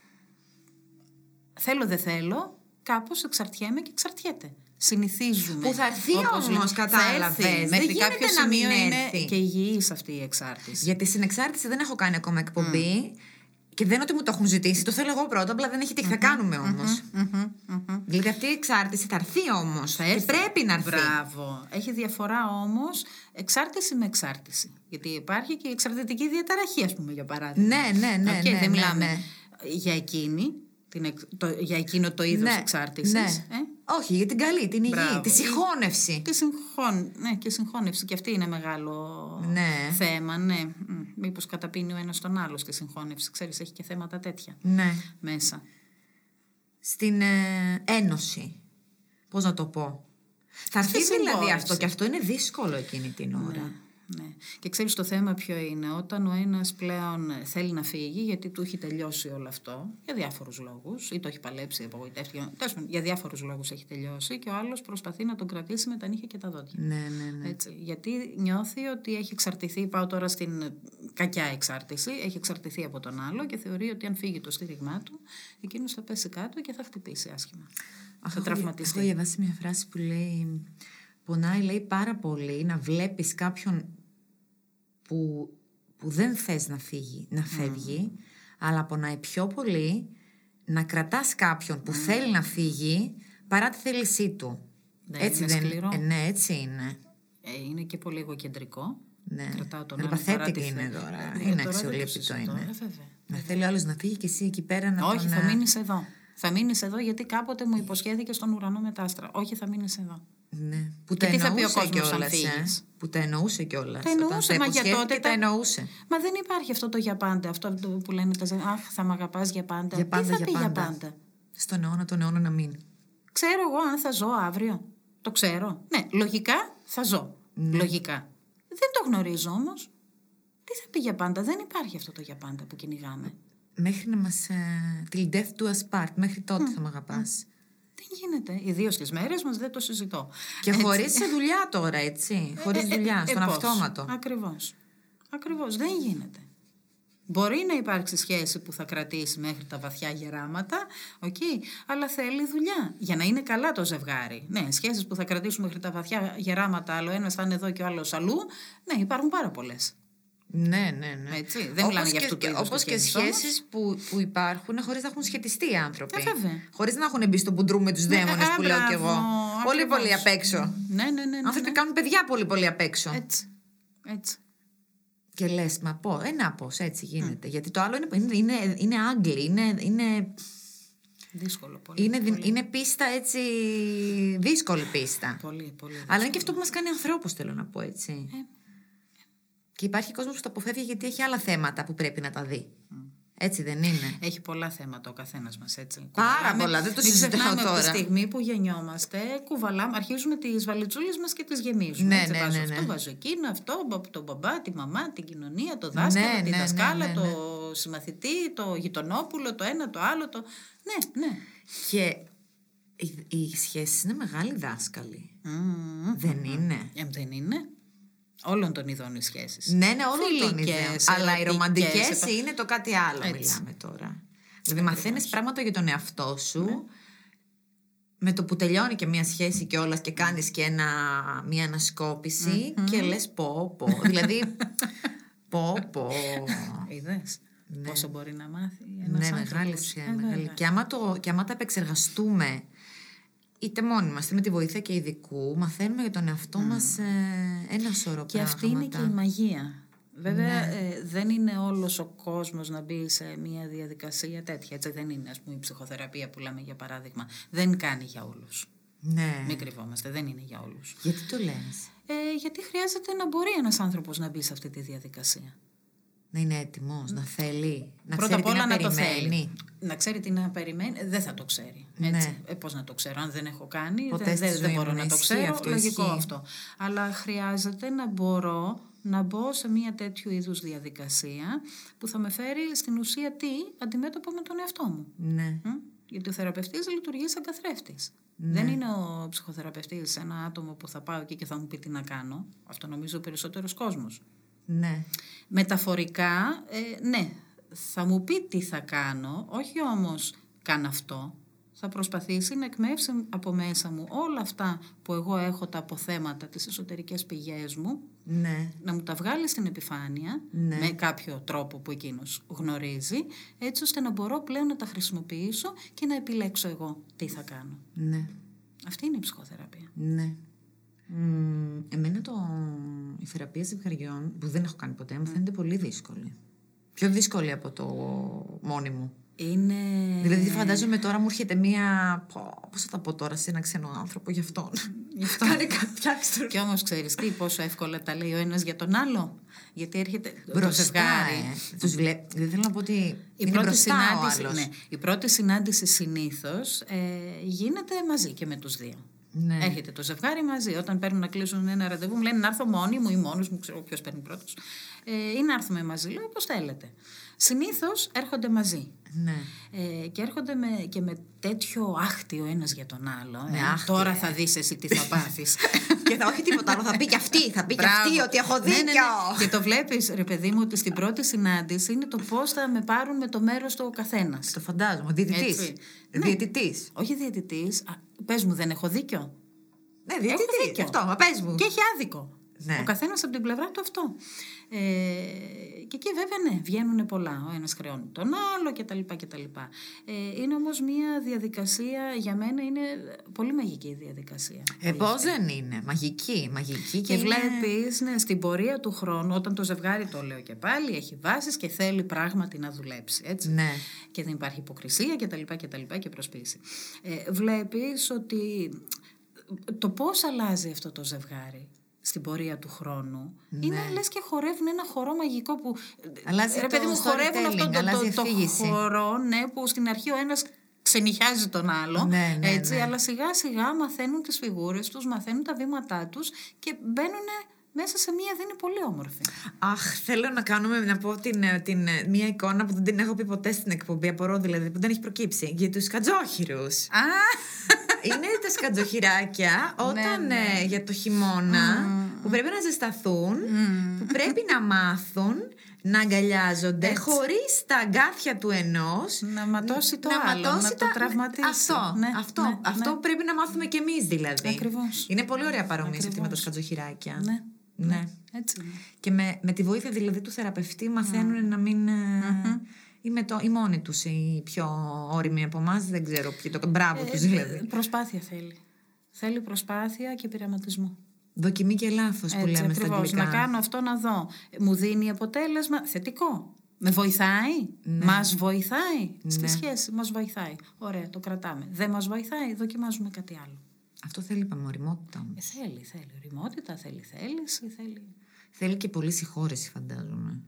θέλω δεν θέλω κάπως εξαρτιέμαι και εξαρτιέται. Συνηθίζουμε. Που θα έρθει όμως, κατάλαβες. Μέχρι δεν κάποιο να μην σημείο έρθει. Είναι και υγιής αυτή η εξάρτηση. Γιατί στην εξάρτηση δεν έχω κάνει ακόμα εκπομπή mm. και δεν είναι ότι μου το έχουν ζητήσει. Το θέλω εγώ πρώτα, απλά δεν έχει τι mm-hmm. θα κάνουμε όμως. Mm-hmm. Mm-hmm. Δηλαδή αυτή η εξάρτηση θα έρθει όμως. Θα έρθει. Και πρέπει να έρθει. Μπράβο. Έχει διαφορά όμως εξάρτηση με εξάρτηση. Γιατί υπάρχει και η εξαρτητική διαταραχή, ας πούμε, για παράδειγμα. Ναι, ναι, ναι. Okay, ναι, δεν ναι, μιλάμε ναι. για εκείνη. Την, το, για εκείνο το είδος ναι, εξάρτησης. Ναι. Ε? Όχι, για την καλή, την υγιή, Μπράβο. τη συγχώνευση. Τη συγχών, ναι, και συγχώνευση. Και αυτή είναι μεγάλο ναι. θέμα. Ναι. Μήπως καταπίνει ο ένας τον άλλο στη συγχώνευση. Ξέρεις, έχει και θέματα τέτοια ναι. μέσα. Στην ε, ένωση. Πώς να το πω. Θα έρθει δηλαδή αυτό και αυτό είναι δύσκολο εκείνη την ώρα. Ναι. Ναι. Και ξέρεις το θέμα ποιο είναι, όταν ο ένας πλέον θέλει να φύγει γιατί του έχει τελειώσει όλο αυτό για διάφορους λόγους ή το έχει παλέψει, απογοητεύτηκε, για διάφορους λόγους έχει τελειώσει και ο άλλος προσπαθεί να τον κρατήσει με τα νύχια και τα δόντια. Ναι, ναι, ναι. Έτσι, γιατί νιώθει ότι έχει εξαρτηθεί, πάω τώρα στην κακιά εξάρτηση, έχει εξαρτηθεί από τον άλλο και θεωρεί ότι αν φύγει το στήριγμά του, εκείνος θα πέσει κάτω και θα χτυπήσει άσχημα. Αχ, θα τραυματιστεί. Έχω διαβάσει μια φράση που λέει, πονάει λέει πάρα πολύ να βλέπεις κάποιον που, που δεν θες να φύγει, να φεύγει, mm. αλλά πονάει πιο πολύ να κρατάς κάποιον που mm. θέλει να φύγει παρά τη θέλησή του. Δεν έτσι είναι δεν σκληρό. Ε, ναι, έτσι είναι. Ε, είναι και πολύ εγωκεντρικό. Ναι. Κρατάω τον άλλο παρά τη είναι τώρα. Ε, είναι αξιολύπητο είναι. Ε, να θέλει άλλος να φύγει και εσύ εκεί πέρα να Όχι, τον... θα μείνεις εδώ. Θα μείνεις εδώ γιατί κάποτε μου υποσχέθηκε στον ουρανό με τα άστρα. Όχι, θα μείνεις εδώ. Ναι. Που τα εννοούσε κιόλας. Ε? Που τα εννοούσε κιόλας. Τα εννοούσε, μα για τότε τα... τα εννοούσε. Μα δεν υπάρχει αυτό το για πάντα. Αυτό που λένε τα ζευγάρια. Αχ, θα μ' αγαπάς για πάντα. Για πάντα. Τι θα για πει πάντα. για πάντα. Στον αιώνα, τον αιώνα να μείνει. Ξέρω εγώ αν θα ζω αύριο. Το ξέρω. Ναι, λογικά θα ζω. Ναι. Λογικά. Δεν το γνωρίζω όμως. Τι θα πει για πάντα. Δεν υπάρχει αυτό το για πάντα που κυνηγάμε. Μέχρι να μας... till death do us part. Μέχρι τότε mm. θα μ' αγαπάς. Mm. Δεν γίνεται. Ιδίως στις μέρες μας δεν το συζητώ. Και έτσι. Χωρίς σε δουλειά τώρα, έτσι. Χωρίς ε, δουλειά, ε, ε, στον ε, αυτόματο. Ακριβώς. Ακριβώς. Δεν γίνεται. Μπορεί να υπάρξει σχέση που θα κρατήσει μέχρι τα βαθιά γεράματα, okay, αλλά θέλει δουλειά για να είναι καλά το ζευγάρι. Ναι, σχέσεις που θα κρατήσουν μέχρι τα βαθιά γεράματα, αλλά ο ένας θα είναι εδώ και ο άλλος αλλού, ναι, υπάρχουν πάρα πολλές. Ναι, ναι, ναι. Έτσι, δεν όπως μιλάμε για αυτό το είδος. Όπως και σχέσεις που, που υπάρχουν χωρίς να έχουν σχετιστεί οι άνθρωποι. Ε, χωρίς να έχουν μπει στο μπουντρούμ με τους ναι, δαίμονες που λέω κι εγώ. Ακριβώς. Πολύ πολύ απ' έξω. Ναι, ναι, ναι, ναι, ναι. Άνθρωποι κάνουν παιδιά πολύ πολύ απ' έξω. Έτσι. Έτσι. Και λες, μα πω, ε, να πώς, έτσι γίνεται. Mm. Γιατί το άλλο είναι, είναι, είναι Άγγλοι, είναι, είναι, δύσκολο πολύ. Είναι, πολύ. είναι πίστα έτσι, δύσκολη πίστα. Πολύ, πολύ δύσκολο. Αλλά είναι και αυτό που μας κάνει ανθρώπους, θέλω να πω έτσι. Ε. Και υπάρχει κόσμος που το αποφεύγει γιατί έχει άλλα θέματα που πρέπει να τα δει. Mm. Έτσι δεν είναι? Έχει πολλά θέματα ο καθένας μας, έτσι. Πάρα κουβαλάμε, πολλά, δεν το συζητάω τώρα. Από τη στιγμή που γεννιόμαστε, κουβαλάμε, αρχίζουμε τις βαλιτσούλες μας και τις γεμίζουμε. Ναι, έτσι, ναι, βάζω ναι, ναι. αυτό, βάζω εκείνο, αυτό, τον μπαμπά, τη μαμά, την κοινωνία, το δάσκαλο, ναι, τη ναι, δασκάλα, ναι, ναι, ναι. το συμμαθητή, το γειτονόπουλο, το ένα, το άλλο. Το... Ναι, ναι. Και οι, οι σχέσεις είναι μεγάλοι δάσκαλοι. Mm, δεν mm, είναι? Ε, δεν είναι. Όλων των ειδών οι σχέσεις. Ναι, ναι, όλων των ειδών. Αλλά οι ρομαντικές επα... είναι το κάτι άλλο. Έτσι. Μιλάμε τώρα. Δηλαδή, μαθαίνεις πράγματα για τον εαυτό σου. Ναι. Με το που τελειώνει και μια σχέση και όλα και κάνεις και ένα, μια ανασκόπηση mm-hmm. και λες πω πω. Δηλαδή, πω πω. Είδες. Ναι. Πόσο μπορεί να μάθει ένας ναι, άνθρωπος. Μεγάλη, ε, μεγάλη. Και, άμα το, και άμα τα επεξεργαστούμε είτε μόνοι μας, είτε με τη βοήθεια και ειδικού, μαθαίνουμε για τον εαυτό mm. μας ε, ένα σωρό και πράγματα. αυτή είναι και η μαγεία. Βέβαια ναι. ε, δεν είναι όλος ο κόσμος να μπει σε μια διαδικασία τέτοια. Έτσι δεν είναι, ας πούμε, η ψυχοθεραπεία που λέμε για παράδειγμα. Δεν κάνει για όλους. Ναι. Μην κρυβόμαστε, δεν είναι για όλους. Γιατί το λες? Ε, γιατί χρειάζεται να μπορεί ένας άνθρωπος να μπει σε αυτή τη διαδικασία. Να είναι έτοιμος, να θέλει, να Πρώτα ξέρει απ' όλα τι να, να το περιμένει. θέλει. Να ξέρει τι να περιμένει, δεν θα το ξέρει. Έτσι. Ναι. Ε, πώς να το ξέρω, αν δεν έχω κάνει, ποτέ δεν, δεν, δεν μπορώ να το ξέρω. Αυτό λογικό ισχύει. Αυτό. Αλλά χρειάζεται να μπορώ να μπω σε μια τέτοιου είδους διαδικασία που θα με φέρει στην ουσία τι, αντιμέτωπο με τον εαυτό μου. Ναι. Μ? Γιατί ο θεραπευτής λειτουργεί σαν καθρέφτης. Ναι. Δεν είναι ο ψυχοθεραπευτής ένα άτομο που θα πάω εκεί και θα μου πει τι να κάνω. Αυτό νομίζω ο περισσότερος κόσμος. Ναι. Μεταφορικά, ε, ναι, θα μου πει τι θα κάνω, όχι όμως καν αυτό. Θα προσπαθήσει να εκμεύσει από μέσα μου όλα αυτά που εγώ έχω τα αποθέματα, τις εσωτερικές πηγές μου, ναι. να μου τα βγάλει στην επιφάνεια, ναι. με κάποιο τρόπο που εκείνος γνωρίζει, έτσι ώστε να μπορώ πλέον να τα χρησιμοποιήσω και να επιλέξω εγώ τι θα κάνω. Ναι. Αυτή είναι η ψυχοθεραπεία. Ναι. Mm, εμένα το, η θεραπεία ζευγαριών, που δεν έχω κάνει ποτέ, μου φαίνεται πολύ δύσκολη. Πιο δύσκολη από το μόνη μου. Είναι... Δηλαδή φαντάζομαι τώρα μου έρχεται μία, πώς θα τα πω τώρα σε ένα ξένο άνθρωπο γι' αυτόν. Γι' αυτό. Κάνει κάτι. Και όμως ξέρεις τι, πόσο εύκολα τα λέει ο ένας για τον άλλο. Γιατί έρχεται μπροστά, το ζευγάρι. Ε. Τους βλέ... Δεν θέλω να πω ότι η είναι πρώτη μπροστά συνάντηση, ο άλλος. ναι, η πρώτη συνάντηση συνήθως ε, γίνεται μαζί και με τους δύο. Ναι. Έρχεται το ζευγάρι μαζί. Όταν παίρνουν να κλείσουν ένα ραντεβού, μου λένε να έρθω μόνη μου ή μόνος μου, ξέρω ποιος παίρνει πρώτος. Ε, ή να έρθουμε μαζί, λέω όπως θέλετε. Συνήθως έρχονται μαζί. Ναι. Ε, και έρχονται με, και με τέτοιο άχτη ο ένας για τον άλλο. Ναι, ε, άχτη, τώρα ε. θα δεις εσύ τι θα πάθεις. Και θα όχι τίποτα άλλο, θα πει και αυτή, θα πει και Μπράβο. αυτή ότι έχω δίκιο. Ναι, ναι, ναι. Και το βλέπεις, ρε παιδί μου, ότι στην πρώτη συνάντηση είναι το πώς θα με πάρουν με το μέρος του ο καθένας. Το φαντάζομαι. Διαιτητής. Ναι. Διαιτητής. Όχι διαιτητής. Α, πες μου, δεν έχω δίκιο. Ναι, διαιτητής. Αυτό, μα πες μου. Και έχει άδικο. Ναι. Ο καθένας από την πλευρά του αυτό. Ε, και εκεί βέβαια ναι, βγαίνουν πολλά. Ο ένας χρεώνει τον άλλο κτλ. κτλ. Ε, είναι όμως μια διαδικασία, για μένα είναι πολύ μαγική η διαδικασία. Ε, πώς δεν είναι. Μαγική, μαγική. Και, και βλέπεις, ναι, στην πορεία του χρόνου, όταν το ζευγάρι, το λέω και πάλι, έχει βάσεις και θέλει πράγματι να δουλέψει. Έτσι. Ναι. Και δεν υπάρχει υποκρισία κτλ. κτλ. Και προσπίση. Ε, βλέπεις ότι το πώς αλλάζει αυτό το ζευγάρι στην πορεία του χρόνου, ναι. είναι λες και χορεύουν ένα χορό μαγικό που. Αλλάζει ρε παιδί μου, χορεύουν αυτό το, το, το, το χορό, ναι, που στην αρχή ο ένας ξενιχιάζει τον άλλο. Ναι, ναι, έτσι, ναι. Αλλά σιγά σιγά μαθαίνουν τις φιγούρες τους, μαθαίνουν τα βήματά τους και μπαίνουν μέσα σε μία δίνη πολύ όμορφη. Αχ, θέλω να κάνουμε, να πω την, την, μία εικόνα που δεν την έχω πει ποτέ στην εκπομπή, απορώ δηλαδή, που δεν έχει προκύψει, για τους σκατζόχυρους. Α! Είναι τα σκατζοχυράκια όταν ναι, ναι. Ε, για το χειμώνα mm, που πρέπει να ζεσταθούν, που πρέπει να μάθουν να αγκαλιάζονται χωρίς τα αγκάθια του ενός. Να ματώσει το να άλλο, ματώσει να τα... το τραυματίσει. Αυτό, ναι, αυτό, ναι, αυτό ναι. πρέπει να μάθουμε κι εμείς δηλαδή. Ακριβώς. Είναι πολύ ωραία παρόμοια Ακριβώς. αυτή με τα σκατζοχυράκια. Ναι. Ναι. Ναι. Έτσι είναι. Και με, με τη βοήθεια δηλαδή του θεραπευτή μαθαίνουν mm. να μην... Mm-hmm. Ή, με το, ή μόνοι τους οι πιο όριμοι από εμάς, δεν ξέρω ποιοι το... Μπράβο ε, τους δηλαδή. Προσπάθεια θέλει. Θέλει προσπάθεια και πειραματισμό. Δοκιμή και λάθος που λέμε στα αγγλικά. Να κάνω αυτό να δω. Μου δίνει αποτέλεσμα θετικό. Με βοηθάει. Ναι. Μας βοηθάει. Ναι. Στη σχέση μας βοηθάει. Ωραία, το κρατάμε. Δεν μας βοηθάει, δοκιμάζουμε κάτι άλλο. Αυτό θέλει, είπαμε, ωριμότητα όμως. Ε, θέλει, θέλει ωριμότητα, θέλει θέληση, θέλει... Θέλει και πολύ συγχώρεση, φαντάζομαι.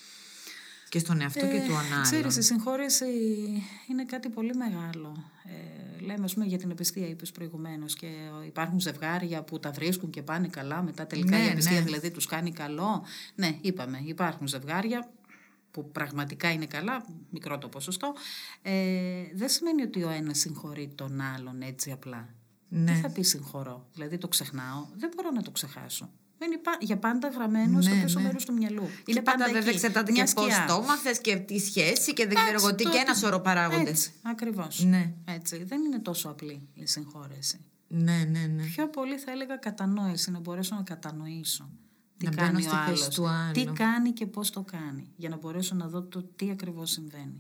Και στον εαυτό ε, και του ανάλληλον. Ξέρεις, η συγχώρεση είναι κάτι πολύ μεγάλο. Ε, λέμε, ας πούμε, για την απιστία, είπες προηγουμένως, και υπάρχουν ζευγάρια που τα βρίσκουν και πάνε καλά, μετά τελικά ναι, η απιστία ναι. δηλαδή τους κάνει καλό. Ναι, είπαμε, υπάρχουν ζευγάρια που πραγματικά είναι καλά, μικρό το ποσοστό. Ε, δεν σημαίνει ότι ο ένας συγχωρεί τον άλλον έτσι απλά. Ναι. Τι θα πει συγχωρώ, δηλαδή το ξεχνάω, δεν μπορώ να το ξεχάσω. Είναι για πάντα γραμμένο ναι, στο πίσω ναι. μέρος του μυαλού. Και είναι πάντα, πάντα βέβαια εξαρτάται και πώς το μάθες και τη σχέση και δεν ξέρω εγώ τι, και ένα σωρό παράγοντες. Έτσι, ακριβώς. Ναι. Έτσι. Δεν είναι τόσο απλή η συγχώρεση. Ναι, ναι, ναι. Πιο πολύ θα έλεγα κατανόηση, να μπορέσω να κατανοήσω. Τι να κάνει ο άλλος, του άλλου. Τι κάνει και πώς το κάνει, για να μπορέσω να δω το τι ακριβώς συμβαίνει.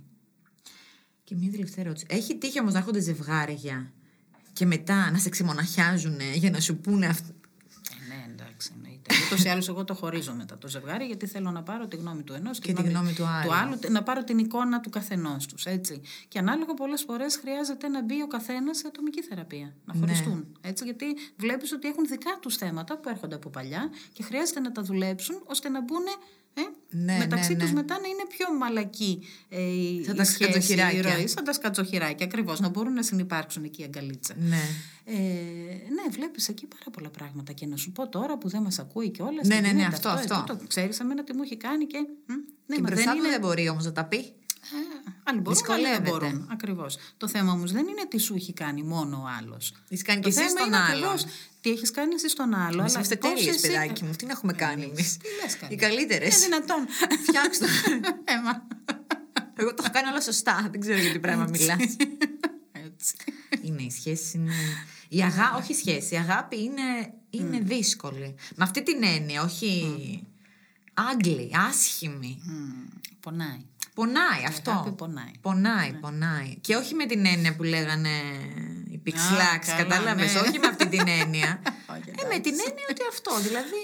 Και μια τελευταία ερώτηση. Έχει τύχει όμως να έρχονται ζευγάρια και μετά να σε ξεμοναχιάζουν για να σου πούνε αυτό? Ε, ναι, εντάξει, εννοείται. Ούτως ή άλλως εγώ το χωρίζω μετά το ζευγάρι, γιατί θέλω να πάρω τη γνώμη του ενός και, και τη γνώμη του άλλου. του άλλου, να πάρω την εικόνα του καθενός τους. Έτσι. Και ανάλογα πολλές φορές χρειάζεται να μπει ο καθένας σε ατομική θεραπεία, να χωριστούν. Ναι. Έτσι, γιατί βλέπεις ότι έχουν δικά τους θέματα που έρχονται από παλιά και χρειάζεται να τα δουλέψουν ώστε να μπουν. Ε, ναι, μεταξύ ναι, ναι. τους μετά να είναι πιο μαλακή ε, η, σαν η τα σχέση, η ροή, σαν τα σκατσοχυράκια, ακριβώς, να μπορούν να συνυπάρξουν εκεί η αγκαλίτσα. Ναι. Ε, ναι, βλέπεις εκεί πάρα πολλά πράγματα. Και να σου πω τώρα που δεν μας ακούει κιόλας. Ναι, ναι, ναι, αυτό, αυτό. αυτό. Το ξέρεις εμένα τι μου έχει κάνει και... Ναι, και μπροστά δεν, είναι... δεν μπορεί όμως να τα πει. Ε, άλλοι μπορούν, άλλοι δεν μπορούν. Ακριβώς. Το θέμα όμως δεν είναι τι σου έχει κάνει μόνο ο άλλος. Τι κάνει και εσύ στον άλλο. Τι έχεις κάνει εσύ στον άλλο. Εμείς είμαστε τέλειες, παιδάκι μου. Τι να έχουμε κάνει εμείς? Τι λες κάνει? Οι καλύτερες. Είναι δυνατόν. Φτιάξτε το. Εγώ το έχω κάνει όλα σωστά. Δεν ξέρω για τι πράγμα μιλάς. Έτσι. Είναι η σχέση. Είναι... Η αγάπη, όχι η σχέση. Η αγάπη είναι, είναι mm. δύσκολη. Με αυτή την έννοια, όχι mm. άγγλοι, άσχημοι. Mm. Πονάει. Πονάει αυτό. Αγάπη πονάει. Πονάει, ναι. πονάει. Και όχι με την έννοια που λέγανε οι πιξλάξ, κατάλαβες, ναι. όχι με αυτή την έννοια. ε, με την έννοια ότι αυτό, δηλαδή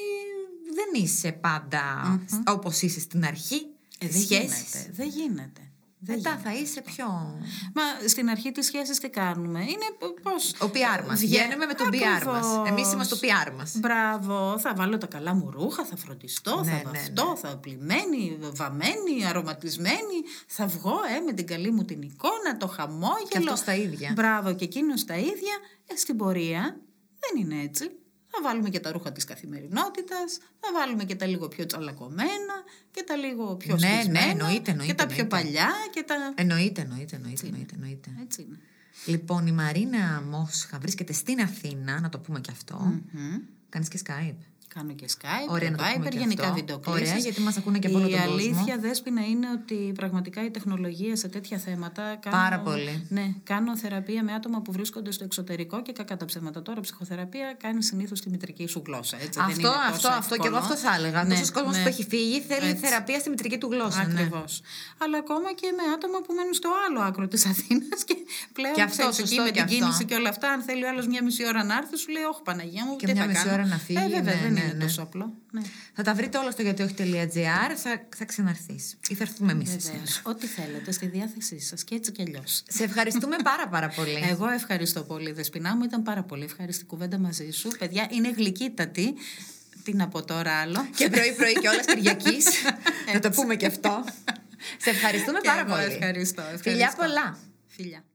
δεν είσαι πάντα mm-hmm. όπως είσαι στην αρχή. Ε, δεν γίνεται. Δεν γίνεται. Μετά θα είσαι πιο... Μα στην αρχή της σχέσης τι κάνουμε? Είναι πώς... Ο πι αρ μας. Βγαίνουμε με τον πι αρ μας. Εμείς είμαστε το πι αρ μας. Μπράβο. Θα βάλω τα καλά μου ρούχα, θα φροντιστώ, ναι, θα ναι, βαφτώ, ναι. θα πλημμένη, βαμμένη, αρωματισμένη. Θα βγω ε, με την καλή μου την εικόνα, το χαμόγελο. Και αυτός τα ίδια. Μπράβο, και εκείνος τα ίδια. Ε, στην πορεία δεν είναι έτσι. Θα βάλουμε και τα ρούχα της καθημερινότητας, θα βάλουμε και τα λίγο πιο τσαλακωμένα και τα λίγο πιο ναι, σκισμένα ναι, εννοείται, εννοείται, και τα εννοείται. πιο παλιά και τα... Εννοείται, εννοείται, εννοείται, εννοείται, εννοείται. Έτσι είναι. Λοιπόν, η Μαρίνα Μόσχα βρίσκεται στην Αθήνα, να το πούμε και αυτό. Mm-hmm. Κάνεις και Skype. Κάνω και Skype, ωραία, και Viber, γενικά βιντεοκλήσεις. Ωραία, γιατί μας ακούνε και από όλο τον κόσμο. Η αλήθεια, Δέσποινα, είναι ότι πραγματικά η τεχνολογία σε τέτοια θέματα... Κάνω, πάρα πολύ. Ναι, κάνω θεραπεία με άτομα που βρίσκονται στο εξωτερικό και κακά τα ψέματα. Τώρα ψυχοθεραπεία κάνει συνήθως τη μητρική σου γλώσσα. Έτσι, αυτό, δεν είναι αυτό, αυτό και εγώ αυτό θα έλεγα. Ναι, τόσος κόσμος ναι. που έχει φύγει θέλει έτσι. Θεραπεία στη μητρική του γλώσσα. Ακριβώς. Ναι. Αλλά ακόμα και με άτομα που μένουν στο άλλο άκρο της Αθήνας και πλέον και αυτό, εκεί με την κίνηση και όλα αυτά. Αν θέλει ο άλλος μια μισή ώρα να έρθει, σου λέει: όχι, Παναγία μου, και μια μισή ώρα να φύγει. Βέβαια, δεν είναι τόσο απλό. Ναι. Θα τα βρείτε όλα στο γιατί όχι τελεία τζι άρ, θα, θα ξαναρθείς ή θα έρθουμε εμείς. Ό,τι θέλετε στη διάθεσή σας και έτσι κι αλλιώς. Σε ευχαριστούμε πάρα πάρα πολύ. Εγώ ευχαριστώ πολύ, Δεσποινά μου, ήταν πάρα πολύ ευχαριστή κουβέντα μαζί σου. Παιδιά, είναι γλυκύτατη. Τι να πω τώρα άλλο. Και πρωί πρωί και όλας Κυριακής. Να το πούμε και αυτό. Σε ευχαριστούμε και πάρα εγώ πολύ. Ευχαριστώ, ευχαριστώ. Φιλιά πολλά. Φιλιά.